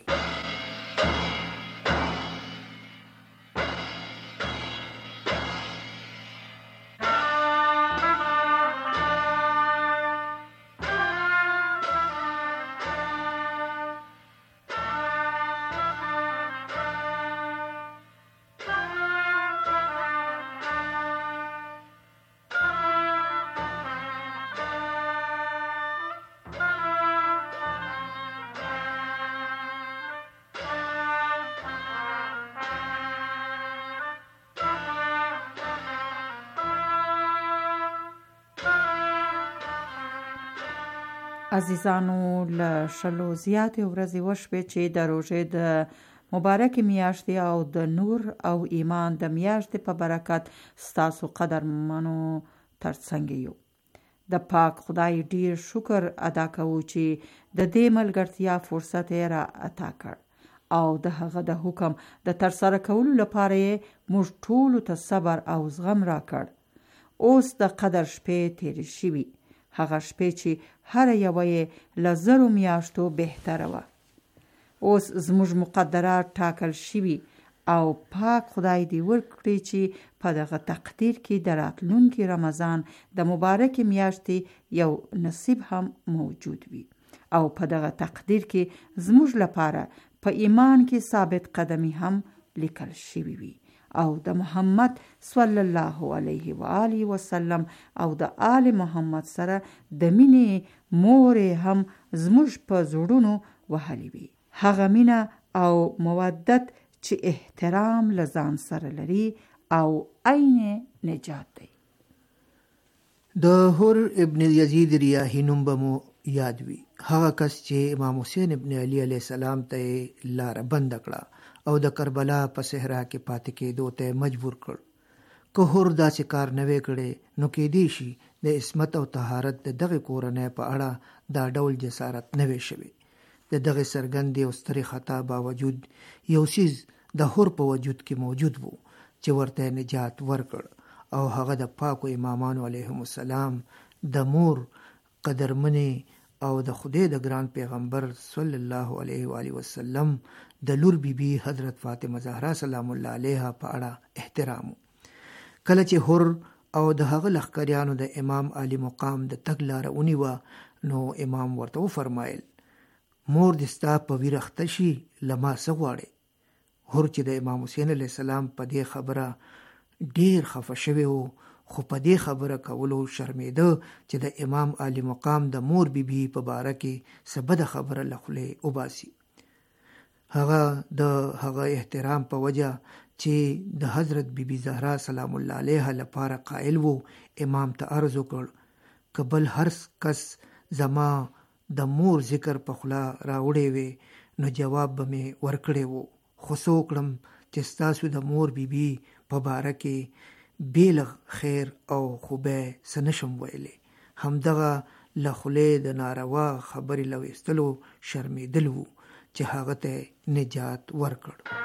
E: عزیزانو، له شلو زیاتې ورځې وشوې چې د روژې د مبارکې میاشتې او د نور او ایمان د میاشتې په برکت ستاسو قدرمنو ترڅنګ یو. د پاک خدای ډیر شکر ادا کوو چې د دې ملګرتیا فرصت یې را عطا کړ او د هغه د حکم د ترسره کولو لپاره یې موږ ټولو ته صبر او زغم را کړ. اوس د قدر شپې تیرې شوي، هغه شپې چې هر یوه یې له زرو میاشتو بهتره وه. اوس زموږ مقدرات ټاکل شوي او پاک خدای دې ورکړي چې په دغه تقدیر کې د راتلونکي رمضان د مبارکې میاشتې یو نصیب هم موجود وي او په دغه تقدیر کې زموږ لپاره په ایمان کې ثابت قدمی هم لیکل شوي وي او د محمد صلی الله علیه و آله وسلم او د آل محمد سره د مینې مورې هم زموږ په زړونو وهلې وي. هغه مینه او مودت چې احترام له ځان سره لري او عین نجات دی.
F: د حر ابن یزید ریاحي نوم به مو یاد وي، هغه کس چې امام حسین ابن علی علیه السلام ته لاره بند کړه او د کربلا په صحرا کې پاتې کېدو ته مجبور کړ. که حر داسې کار نه وی کړی نو کېدی شي د عصمت او طهارت د دغه کورنۍ په اړه دا ډول جسارت نه وی شوی. د دغه څرګندې او سترې خطا باوجود یو څیز د حر په وجود کې موجود وو چې ورته نجات ورکړ او هغه د پاکو امامانو علیهم السلام د مور قدرمنې او د خدای د ګران پیغمبر صلی الله علیه و آله وسلم د لور بی بی حضرت فاطمه زهرا سلام الله علیها په اړه احترام. کله چې حر او د هغه لښکریانو د امام علی مقام د تګ لاره ونیوه نو امام ورته وفرمایل مور دې ستا په ویره اخته شي له ما څه غواړې؟ حر چې د امام حسین علیه السلام په دې خبره ډیر خفه شوی و خو په دې خبره کولو شرمېده چې د امام علی مقام د مور بی بی په باره کې څه بده خبره له خولې وباسي. هغه د هغه احترام په وجه چې د حضرت بی بی زهرا سلام الله علیها لپاره قائل وو امام ته عرض وکړ که بل هر کس زما د مور ذکر په خوله راوړی وي نو جواب به مې ورکړی وو، خو څه وکړم چې ستاسو د مور بی بی په باره کې بیلغ خیر او خوبه څه نشم ویلی. همدغه له خولې د ناروا خبرې له ویستلو شرمېدل وو چې هغه ته نجات ورکړ.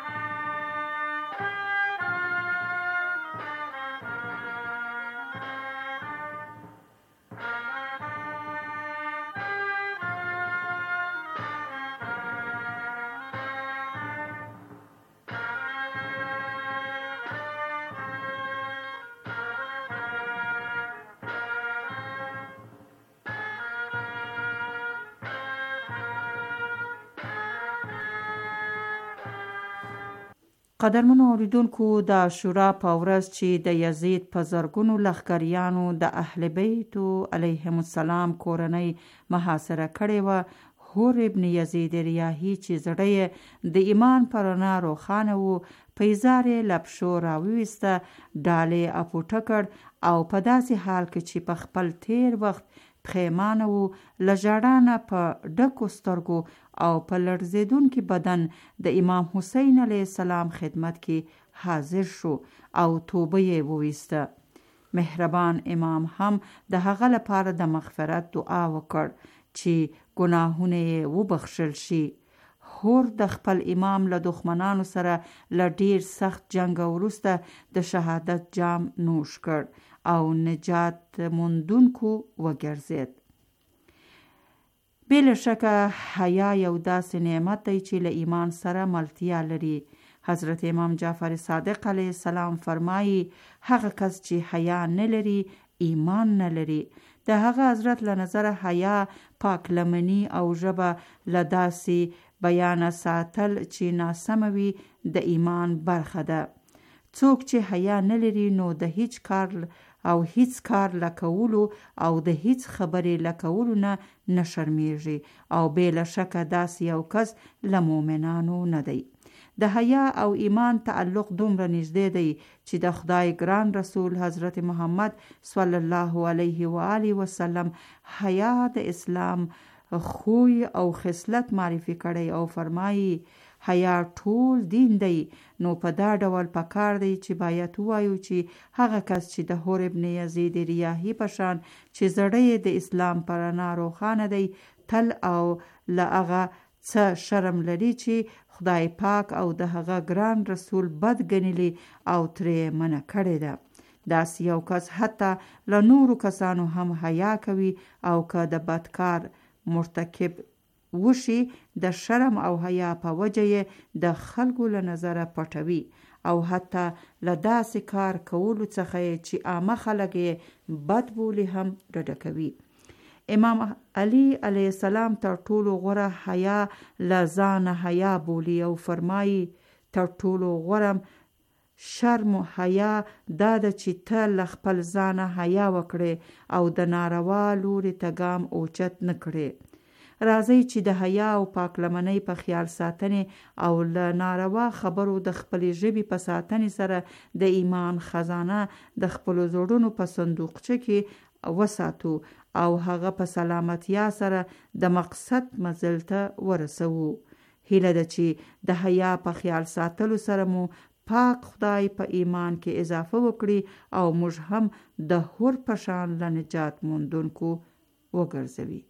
E: قدرمنو اوریدونکو، د عاشورا په ورځ چې د یزید په زرګونو لښکریانو د اهل بیتو علیهم السلام کورنۍ محاصره کړې وه، هور ابن یزید ریاحي چې زړه یې د ایمان په رڼا روښانه و، پیزار یې له پښو راوویسته، ډالۍ اپوټه کړ او په داسې حال کې چې په خپل تیر وخت پښیمانه و، له ژړا نه په ډکو سترګو او په لړزیدونکي بدن د امام حسین علیه السلام خدمت کې حاضر شو او توبه یې وویسته. مهربان امام هم د هغه لپاره د مغفرت دعا وکړ چې ګناهونه یې وبخښل شي. هور د خپل امام له دښمنانو سره له ډیر سخت جنګ وروسته د شهادت جام نوش کړ او نجات موندونکو وګرځید. بې له شکه حیا یو داسې نعمت دی چې له ایمان سره ملتیا لري. حضرت امام جعفر صادق علیه السلام فرمایي هغه کس چې حیا نه لري ایمان نه لري. د هغه حضرت له نظره حیا پاک لمنی او ژبه له داسې بیان ساتل چې ناسمه وي د ایمان برخه ده. څوک چې حیا نه لري نو د هیڅ کار او هیڅ کار لکولو او د هیڅ خبرې لکولو نه نه شرمیږي او بې له شکه داسې یو کس له مؤمنانو نه دی. د حیا او ایمان تعلق دومره نږدې دی چې د خدای ګران رسول حضرت محمد صلی الله علیه و آله وسلم حیا د اسلام خوی او خصلت معرفي کړی او فرمایي حیا ټول دین دی. نو په دا ډول پکار دی چې باید وایو چې هغه کس چې د هور ابن یزید ریاحي په شان چې زړه د اسلام پر رڼا روښانه دی تل او له هغه څه شرم لري چې خدای پاک او د هغه ګران رسول بد ګڼلی او ترې منع کړی ده. داسې یو کس حتی له نورو کسانو هم حیا کوي او که د بدکار مرتکب وشي د شرم او حیا په وجه یې د خلکو له نظره پټوي او حتی له داسې کار کولو څخه چې عامه خلک یې بد بولي هم ډډه کوي. امام علی علیه السلام تر ټولو غوره حیا له ځانه حیا بولي او فرمایي تر ټولو غوره شرم و حیا دا ده چې ته له خپل ځانه حیا وکړې او د ناروا لوري ته ګام اوچت نه کړې. راځئ چې د حیا او پاک لمنۍ په خیال ساتنې او له ناروا خبرو د خپلې ژبې په ساتنې سره د ایمان خزانه د خپلو زړونو په صندوقچه کې وساتو او هغه په سلامتیا سره د مقصد منزل ته ورسوو. هیله ده چې د حیا په خیال ساتلو سره مو پاک خدای په ایمان کې اضافه وکړي او موږ هم د هور په شان له نجات موندونکو وګرځوي.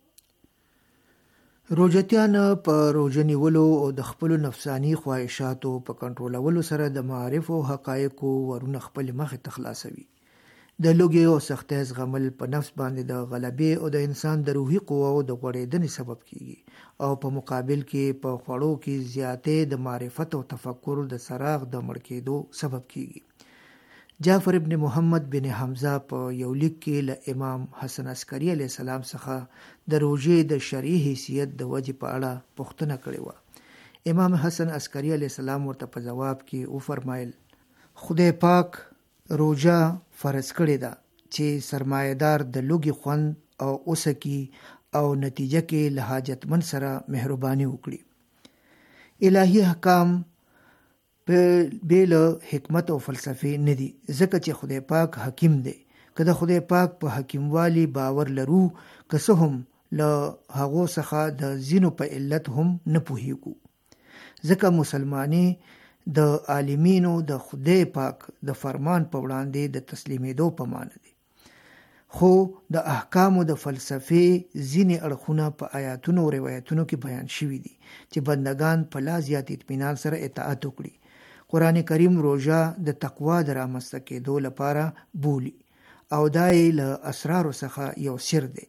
F: روجتیان په روژه نیولو او د خپلو نفسانی خواهشاتو په کنټرولولو سره د معارف او حقایقو ورونه خپل مخې ته خلاصوي. د لوږې او سختۍ زغمل په نفس باندې د غلبې او د انسان د روحي قواو د غوړېدنې سبب کیږي او په مقابل کې په خوړو کې زیاتې د معرفت او تفکر د څراغ د مړ کېدو سبب کیږي. جعفر ابن محمد بن حمزه په یو لیک کې له امام حسن عسکری علیه السلام څخه د روژې د شرعي حیثیت د وجې په اړه پوښتنه کړې وه. امام حسن عسکری علیه السلام ورته په جواب کې وفرمایل خدای پاک روژه فرض کړې ده چې سرمایه‌دار د لوږې خوند او اوسکي او نتیجه کې له حاجتمند سره مهرباني وکړي. الهي احکام بیل حکمت او فلسفه نه دي ځکه چې خدای پاک حکیم دی. که د خدای پاک په حکیموالي باور لرو که څه هم له هغو څخه د ځینو په علت هم نه پوهیږو ځکه مسلمانی د عالمینو د خدای پاک د فرمان په وړاندې د تسلیمېدو په معنی دی. خو د احکامو د فلسفې ځینې اړخونه په آیاتونو او روایتونو کې بیان شوي دي چې بندگان په لا زیات اطمینان سره اطاعت وکړي. قرآن کریم روژه د تقوا د رامنځته کېدو لپاره بولي او دا یې له اسرارو څخه یو سر دی.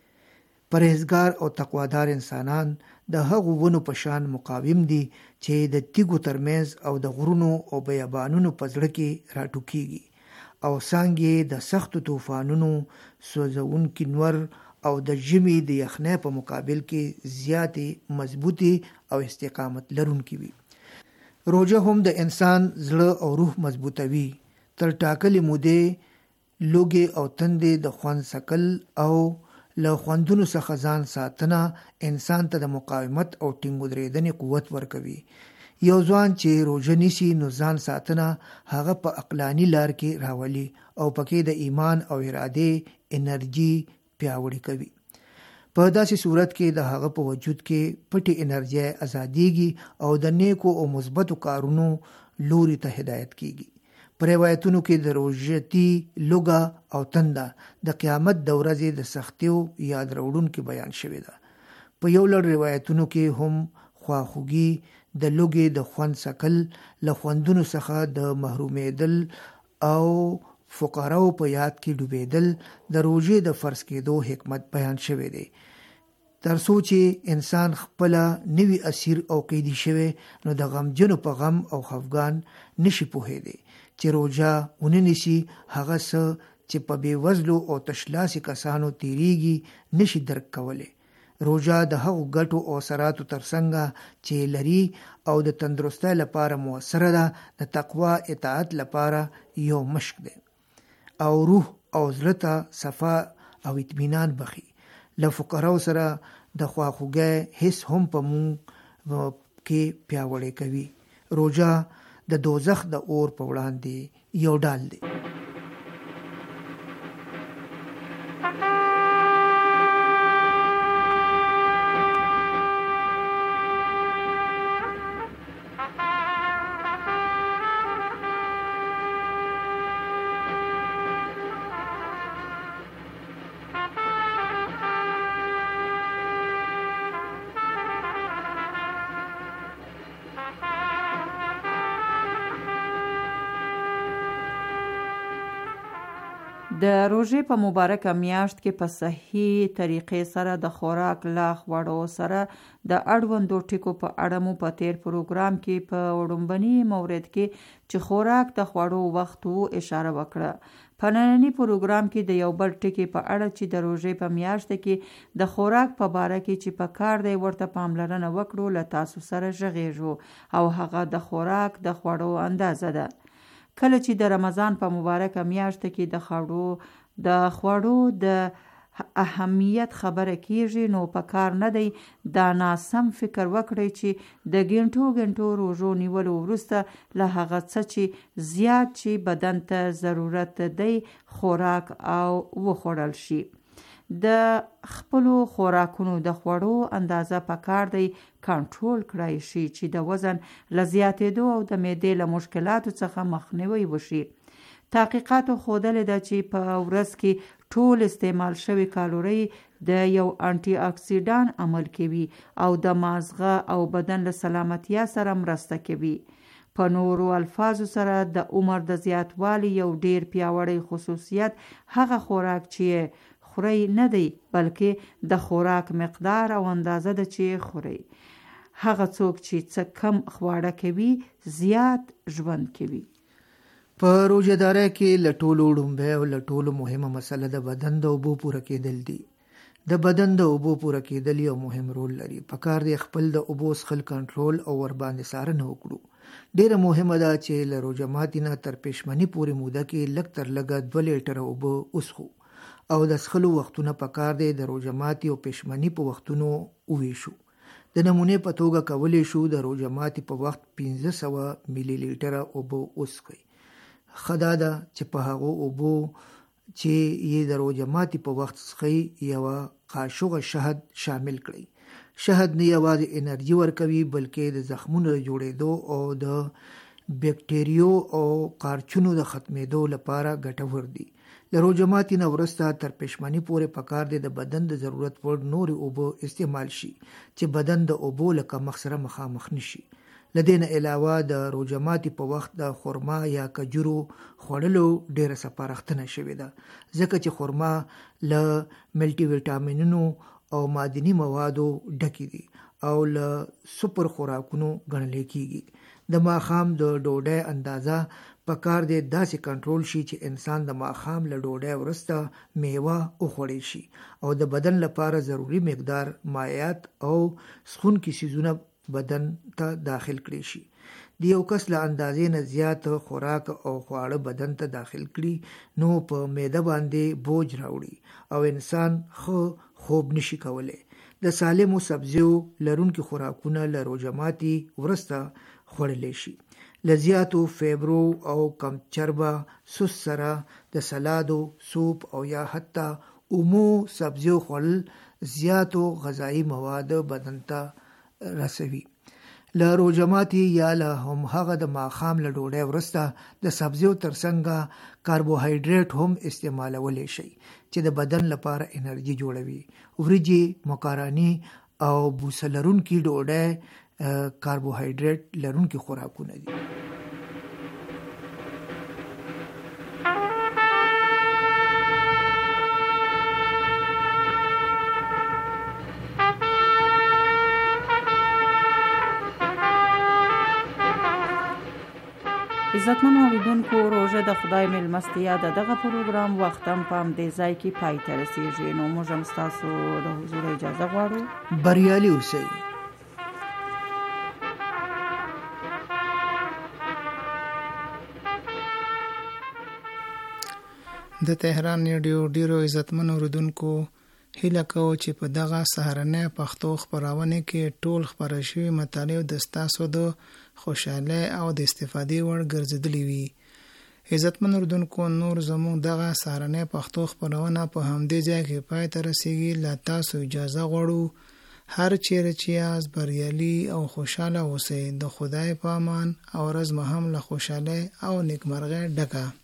F: پرهیزګار او تقوادار انسانان د هغو ونو په شان مقاوم دي چې د تیږو ترمنځ او د غرونو او بیابانونو په زړه کې راټوکېږي او څانګې د سختو طوفانونو سوځونکي نور او د ژمي د یخنۍ په مقابل کې زیاتې مضبوطي او استقامت لرونکي وي. روژه هم د انسان زړه او روح مضبوطوي. تر ټاکلې مودې لوږې او تندې د خوند څکل او له خوندونو څخه ځان ساتنه انسان ته د مقاومت او ټینګو درېدنې قوت ورکوي. یو ځوان چې روژه نیسي نو ځان ساتنه هغه په عقلاني لار کې راولي او پکې د ایمان او ارادې انرژي پیاوړې کوي. په داسې صورت کې د هغه په وجود کې پټي انرژي ازاديږي او د نیکو او مثبتو کارونو لوري ته هدایت کیږي. پر روایتونو کې د روژتي لوګه او تنده د قیامت د ورځې د سختیو یاد راوړونکو بیان شوی ده. په یو لړ روایتونو کې هم خواخوږي د لوګي د خوند سکل له خوندونو څخه د محرومېدل او فقراو په یاد کې ډوبېدل د روژې د فرض کېدو حکمت بیان شوی دی. تر څو چې انسان خپل نوی اسیر او قیدی شوی نو د غمجنو په غم او خفګان نشي پوهېدی چې روژه ونیسي هغه څه چې په بې وزلو او تشلاسي کسانو تیریږي نشي درک کولی. روژه د هغو ګټو او اثراتو ترڅنګ چې لري او د تندرستۍ لپاره موثره ده د تقوا اطاعت لپاره یو مشک دی او روح او زړه ته صفا او اطمینان بخي. له فقراو سره د خواخوږۍ حس هم په مونږ کې پیاوړی کوي. روژه د دوزخ د اور په وړاندې یو ډال دی.
E: د روژې په مبارکه میاشت کې په صحیح طریقې سره د خوراک لا خوړو سره د اړوندو ټکو په اړه مو په تیر پروګرام کې په وړومبني مورد کې چې خوراک د خوړو وخت وو اشاره وکړه. په ننني پروګرام کې د یو بل ټکي په اړه چې د روژې په میاشت کې د خوراک په باره کې چې په کار دی ورته پاملرنه وکړو له تاسو سره غږیږو او هغه د خوراک د خوړو اندازه ده. کله چې د رمضان په مبارکه میاشت کې د خوړو د خوړو د اهمیت خبره کیږي نو په کار نه دی دا ناسم فکر وکړي چې د ګنټو ګنټو روژو نیولو وروسته له هغه څه چې زیات چې بدن ته ضرورت دی خوراک او وخوړل شي. د خپلو خوراکونو د خوړو اندازه په کار دی کنټرول کړای شي چې د وزن له زیاتېدو او د معدې له مشکلاتو څخه مخنیوي وشي. تحقیقاتو ښودلې ده چې په ورځ کې ټول استعمال شوی کالوري د یو انټي اکسیډان عمل کوي او د مازغه او بدن له سلامتیا سره مرسته کوي. په نورو الفاظو سره د عمر د زیاتوالي یو ډیر پیاوړی خصوصیت هغه خوراک چې خوري نه دی بلکې د خوراک مقدار او اندازه ده چې خوري. هغه څوک چې څه کم خواړه کوي زیات ژوند کوي.
F: په روژهدارۍ کې له ټولو وړومبی او له ټولو مهمه مسله د بدن د اوبو پوره کېدل دي. د بدن د اوبو پوره کېدل یو مهم رول لري. پکار دی خپل د اوبو څښل کنټرول او ور باندې څارنه وکړو. ډیره مهمه ده چې له روژه ماتي نه تر پېشمني پورې موده کې لږ تر لږه دوه لیټره اوبه وڅښو او د څښلو وختونه پکار دی د روژه ماتي او پېشمني په وختونو وویشو. د نمونې په توګه کولی شو د روژه ماتي په وخت پنځه سوه ملي لیټره اوبه وڅښئ. ښه دا ده چې په هغو اوبو چې یې د روژه ماتي په وخت څښئ یوه قاشوغه شهد شامل کړئ. شهد نه یوازې انرژي ورکوي بلکې د زخمونو د جوړېدو او د بیکټریو او قارچونو د ختمېدو لپاره ګټور دي. له روژه ماتي نه وروسته تر پښمنۍ پورې پکار دی د بدن د ضرورت وړ نورې اوبه استعمال شي چې بدن د اوبو له کمښت سره مخامخ نشي. له دې نه علاوه د روژه ماتي په وخت د خرما یا کجورو خوړلو ډېره سپارښتنه شوې ده، ځکه چې خرما له ملټي ویټامینونو او معدني موادو ډکې دي او له سپر خوراکونو ګڼل کېږي. د ماښام د ډوډۍ اندازه پکار دی داسې کنټرول شي چې انسان د ماښام له ډوډۍ وروسته میوه وخوړی شي او د بدن لپاره ضروری مقدار مایعات او څښونکي څیزونه بدن ته داخل کړي شي. د یو کس له اندازې نه زیات خوراک او خواړه بدن ته داخل کړي نو په معده باندې بوج راوړي او انسان ښه خوب نشي کولی. د سالمو سبزیو لرونکي خوراکونه له روژه ماتي وروسته خوړلی شي. له زیاتو فیبرو او کم چربه سس سره د سلادو، سوپ او یا حتی اومو سبزیو خوړل زیاتو غذایی مواد بدن ته رسوي. له روژه ماتي یا له هم هغه د ماښام له ډوډۍ وروسته د سبزیو ترڅنګ کاربوهایډریټ هم استعمالولی شي چې د بدن لپاره انرژي جوړوي. وریجې، مکاروني او بوسه لرونکي ډوډۍ کاربوهایډریټ لرونکي خوراکونه دي.
E: عزتمن اوریدونکو، روژه د خدای میلمستیا د دغه پروګرام وخت هم په همدې ځای کې پای ته رسیږي. نو موږ هم ستاسو د حضور اجازه غواړو.
F: بریالي اوسئ.
D: د تهران ریډیو ډیرو عزتمن اوریدونکو هیله کوو چې په دغه سهارنۍ پښتو خپرونه کې ټول خپاره شوي مطالب د ستاسو د خوشحالۍ او د استفادې وړ ګرځېدلي وي. عزتمن اوریدونکو، نور زموږ دغه سهارنۍ پښتو خپرونه په همدې ځای کې پای ته رسیږي. له تاسو اجازه غواړو. هر چیرې چې یاست بریالي او خوشحاله اوسئ. د خدای په امان او ورځ مو هم له خوشحالۍ او نیکمرغۍ ډکه.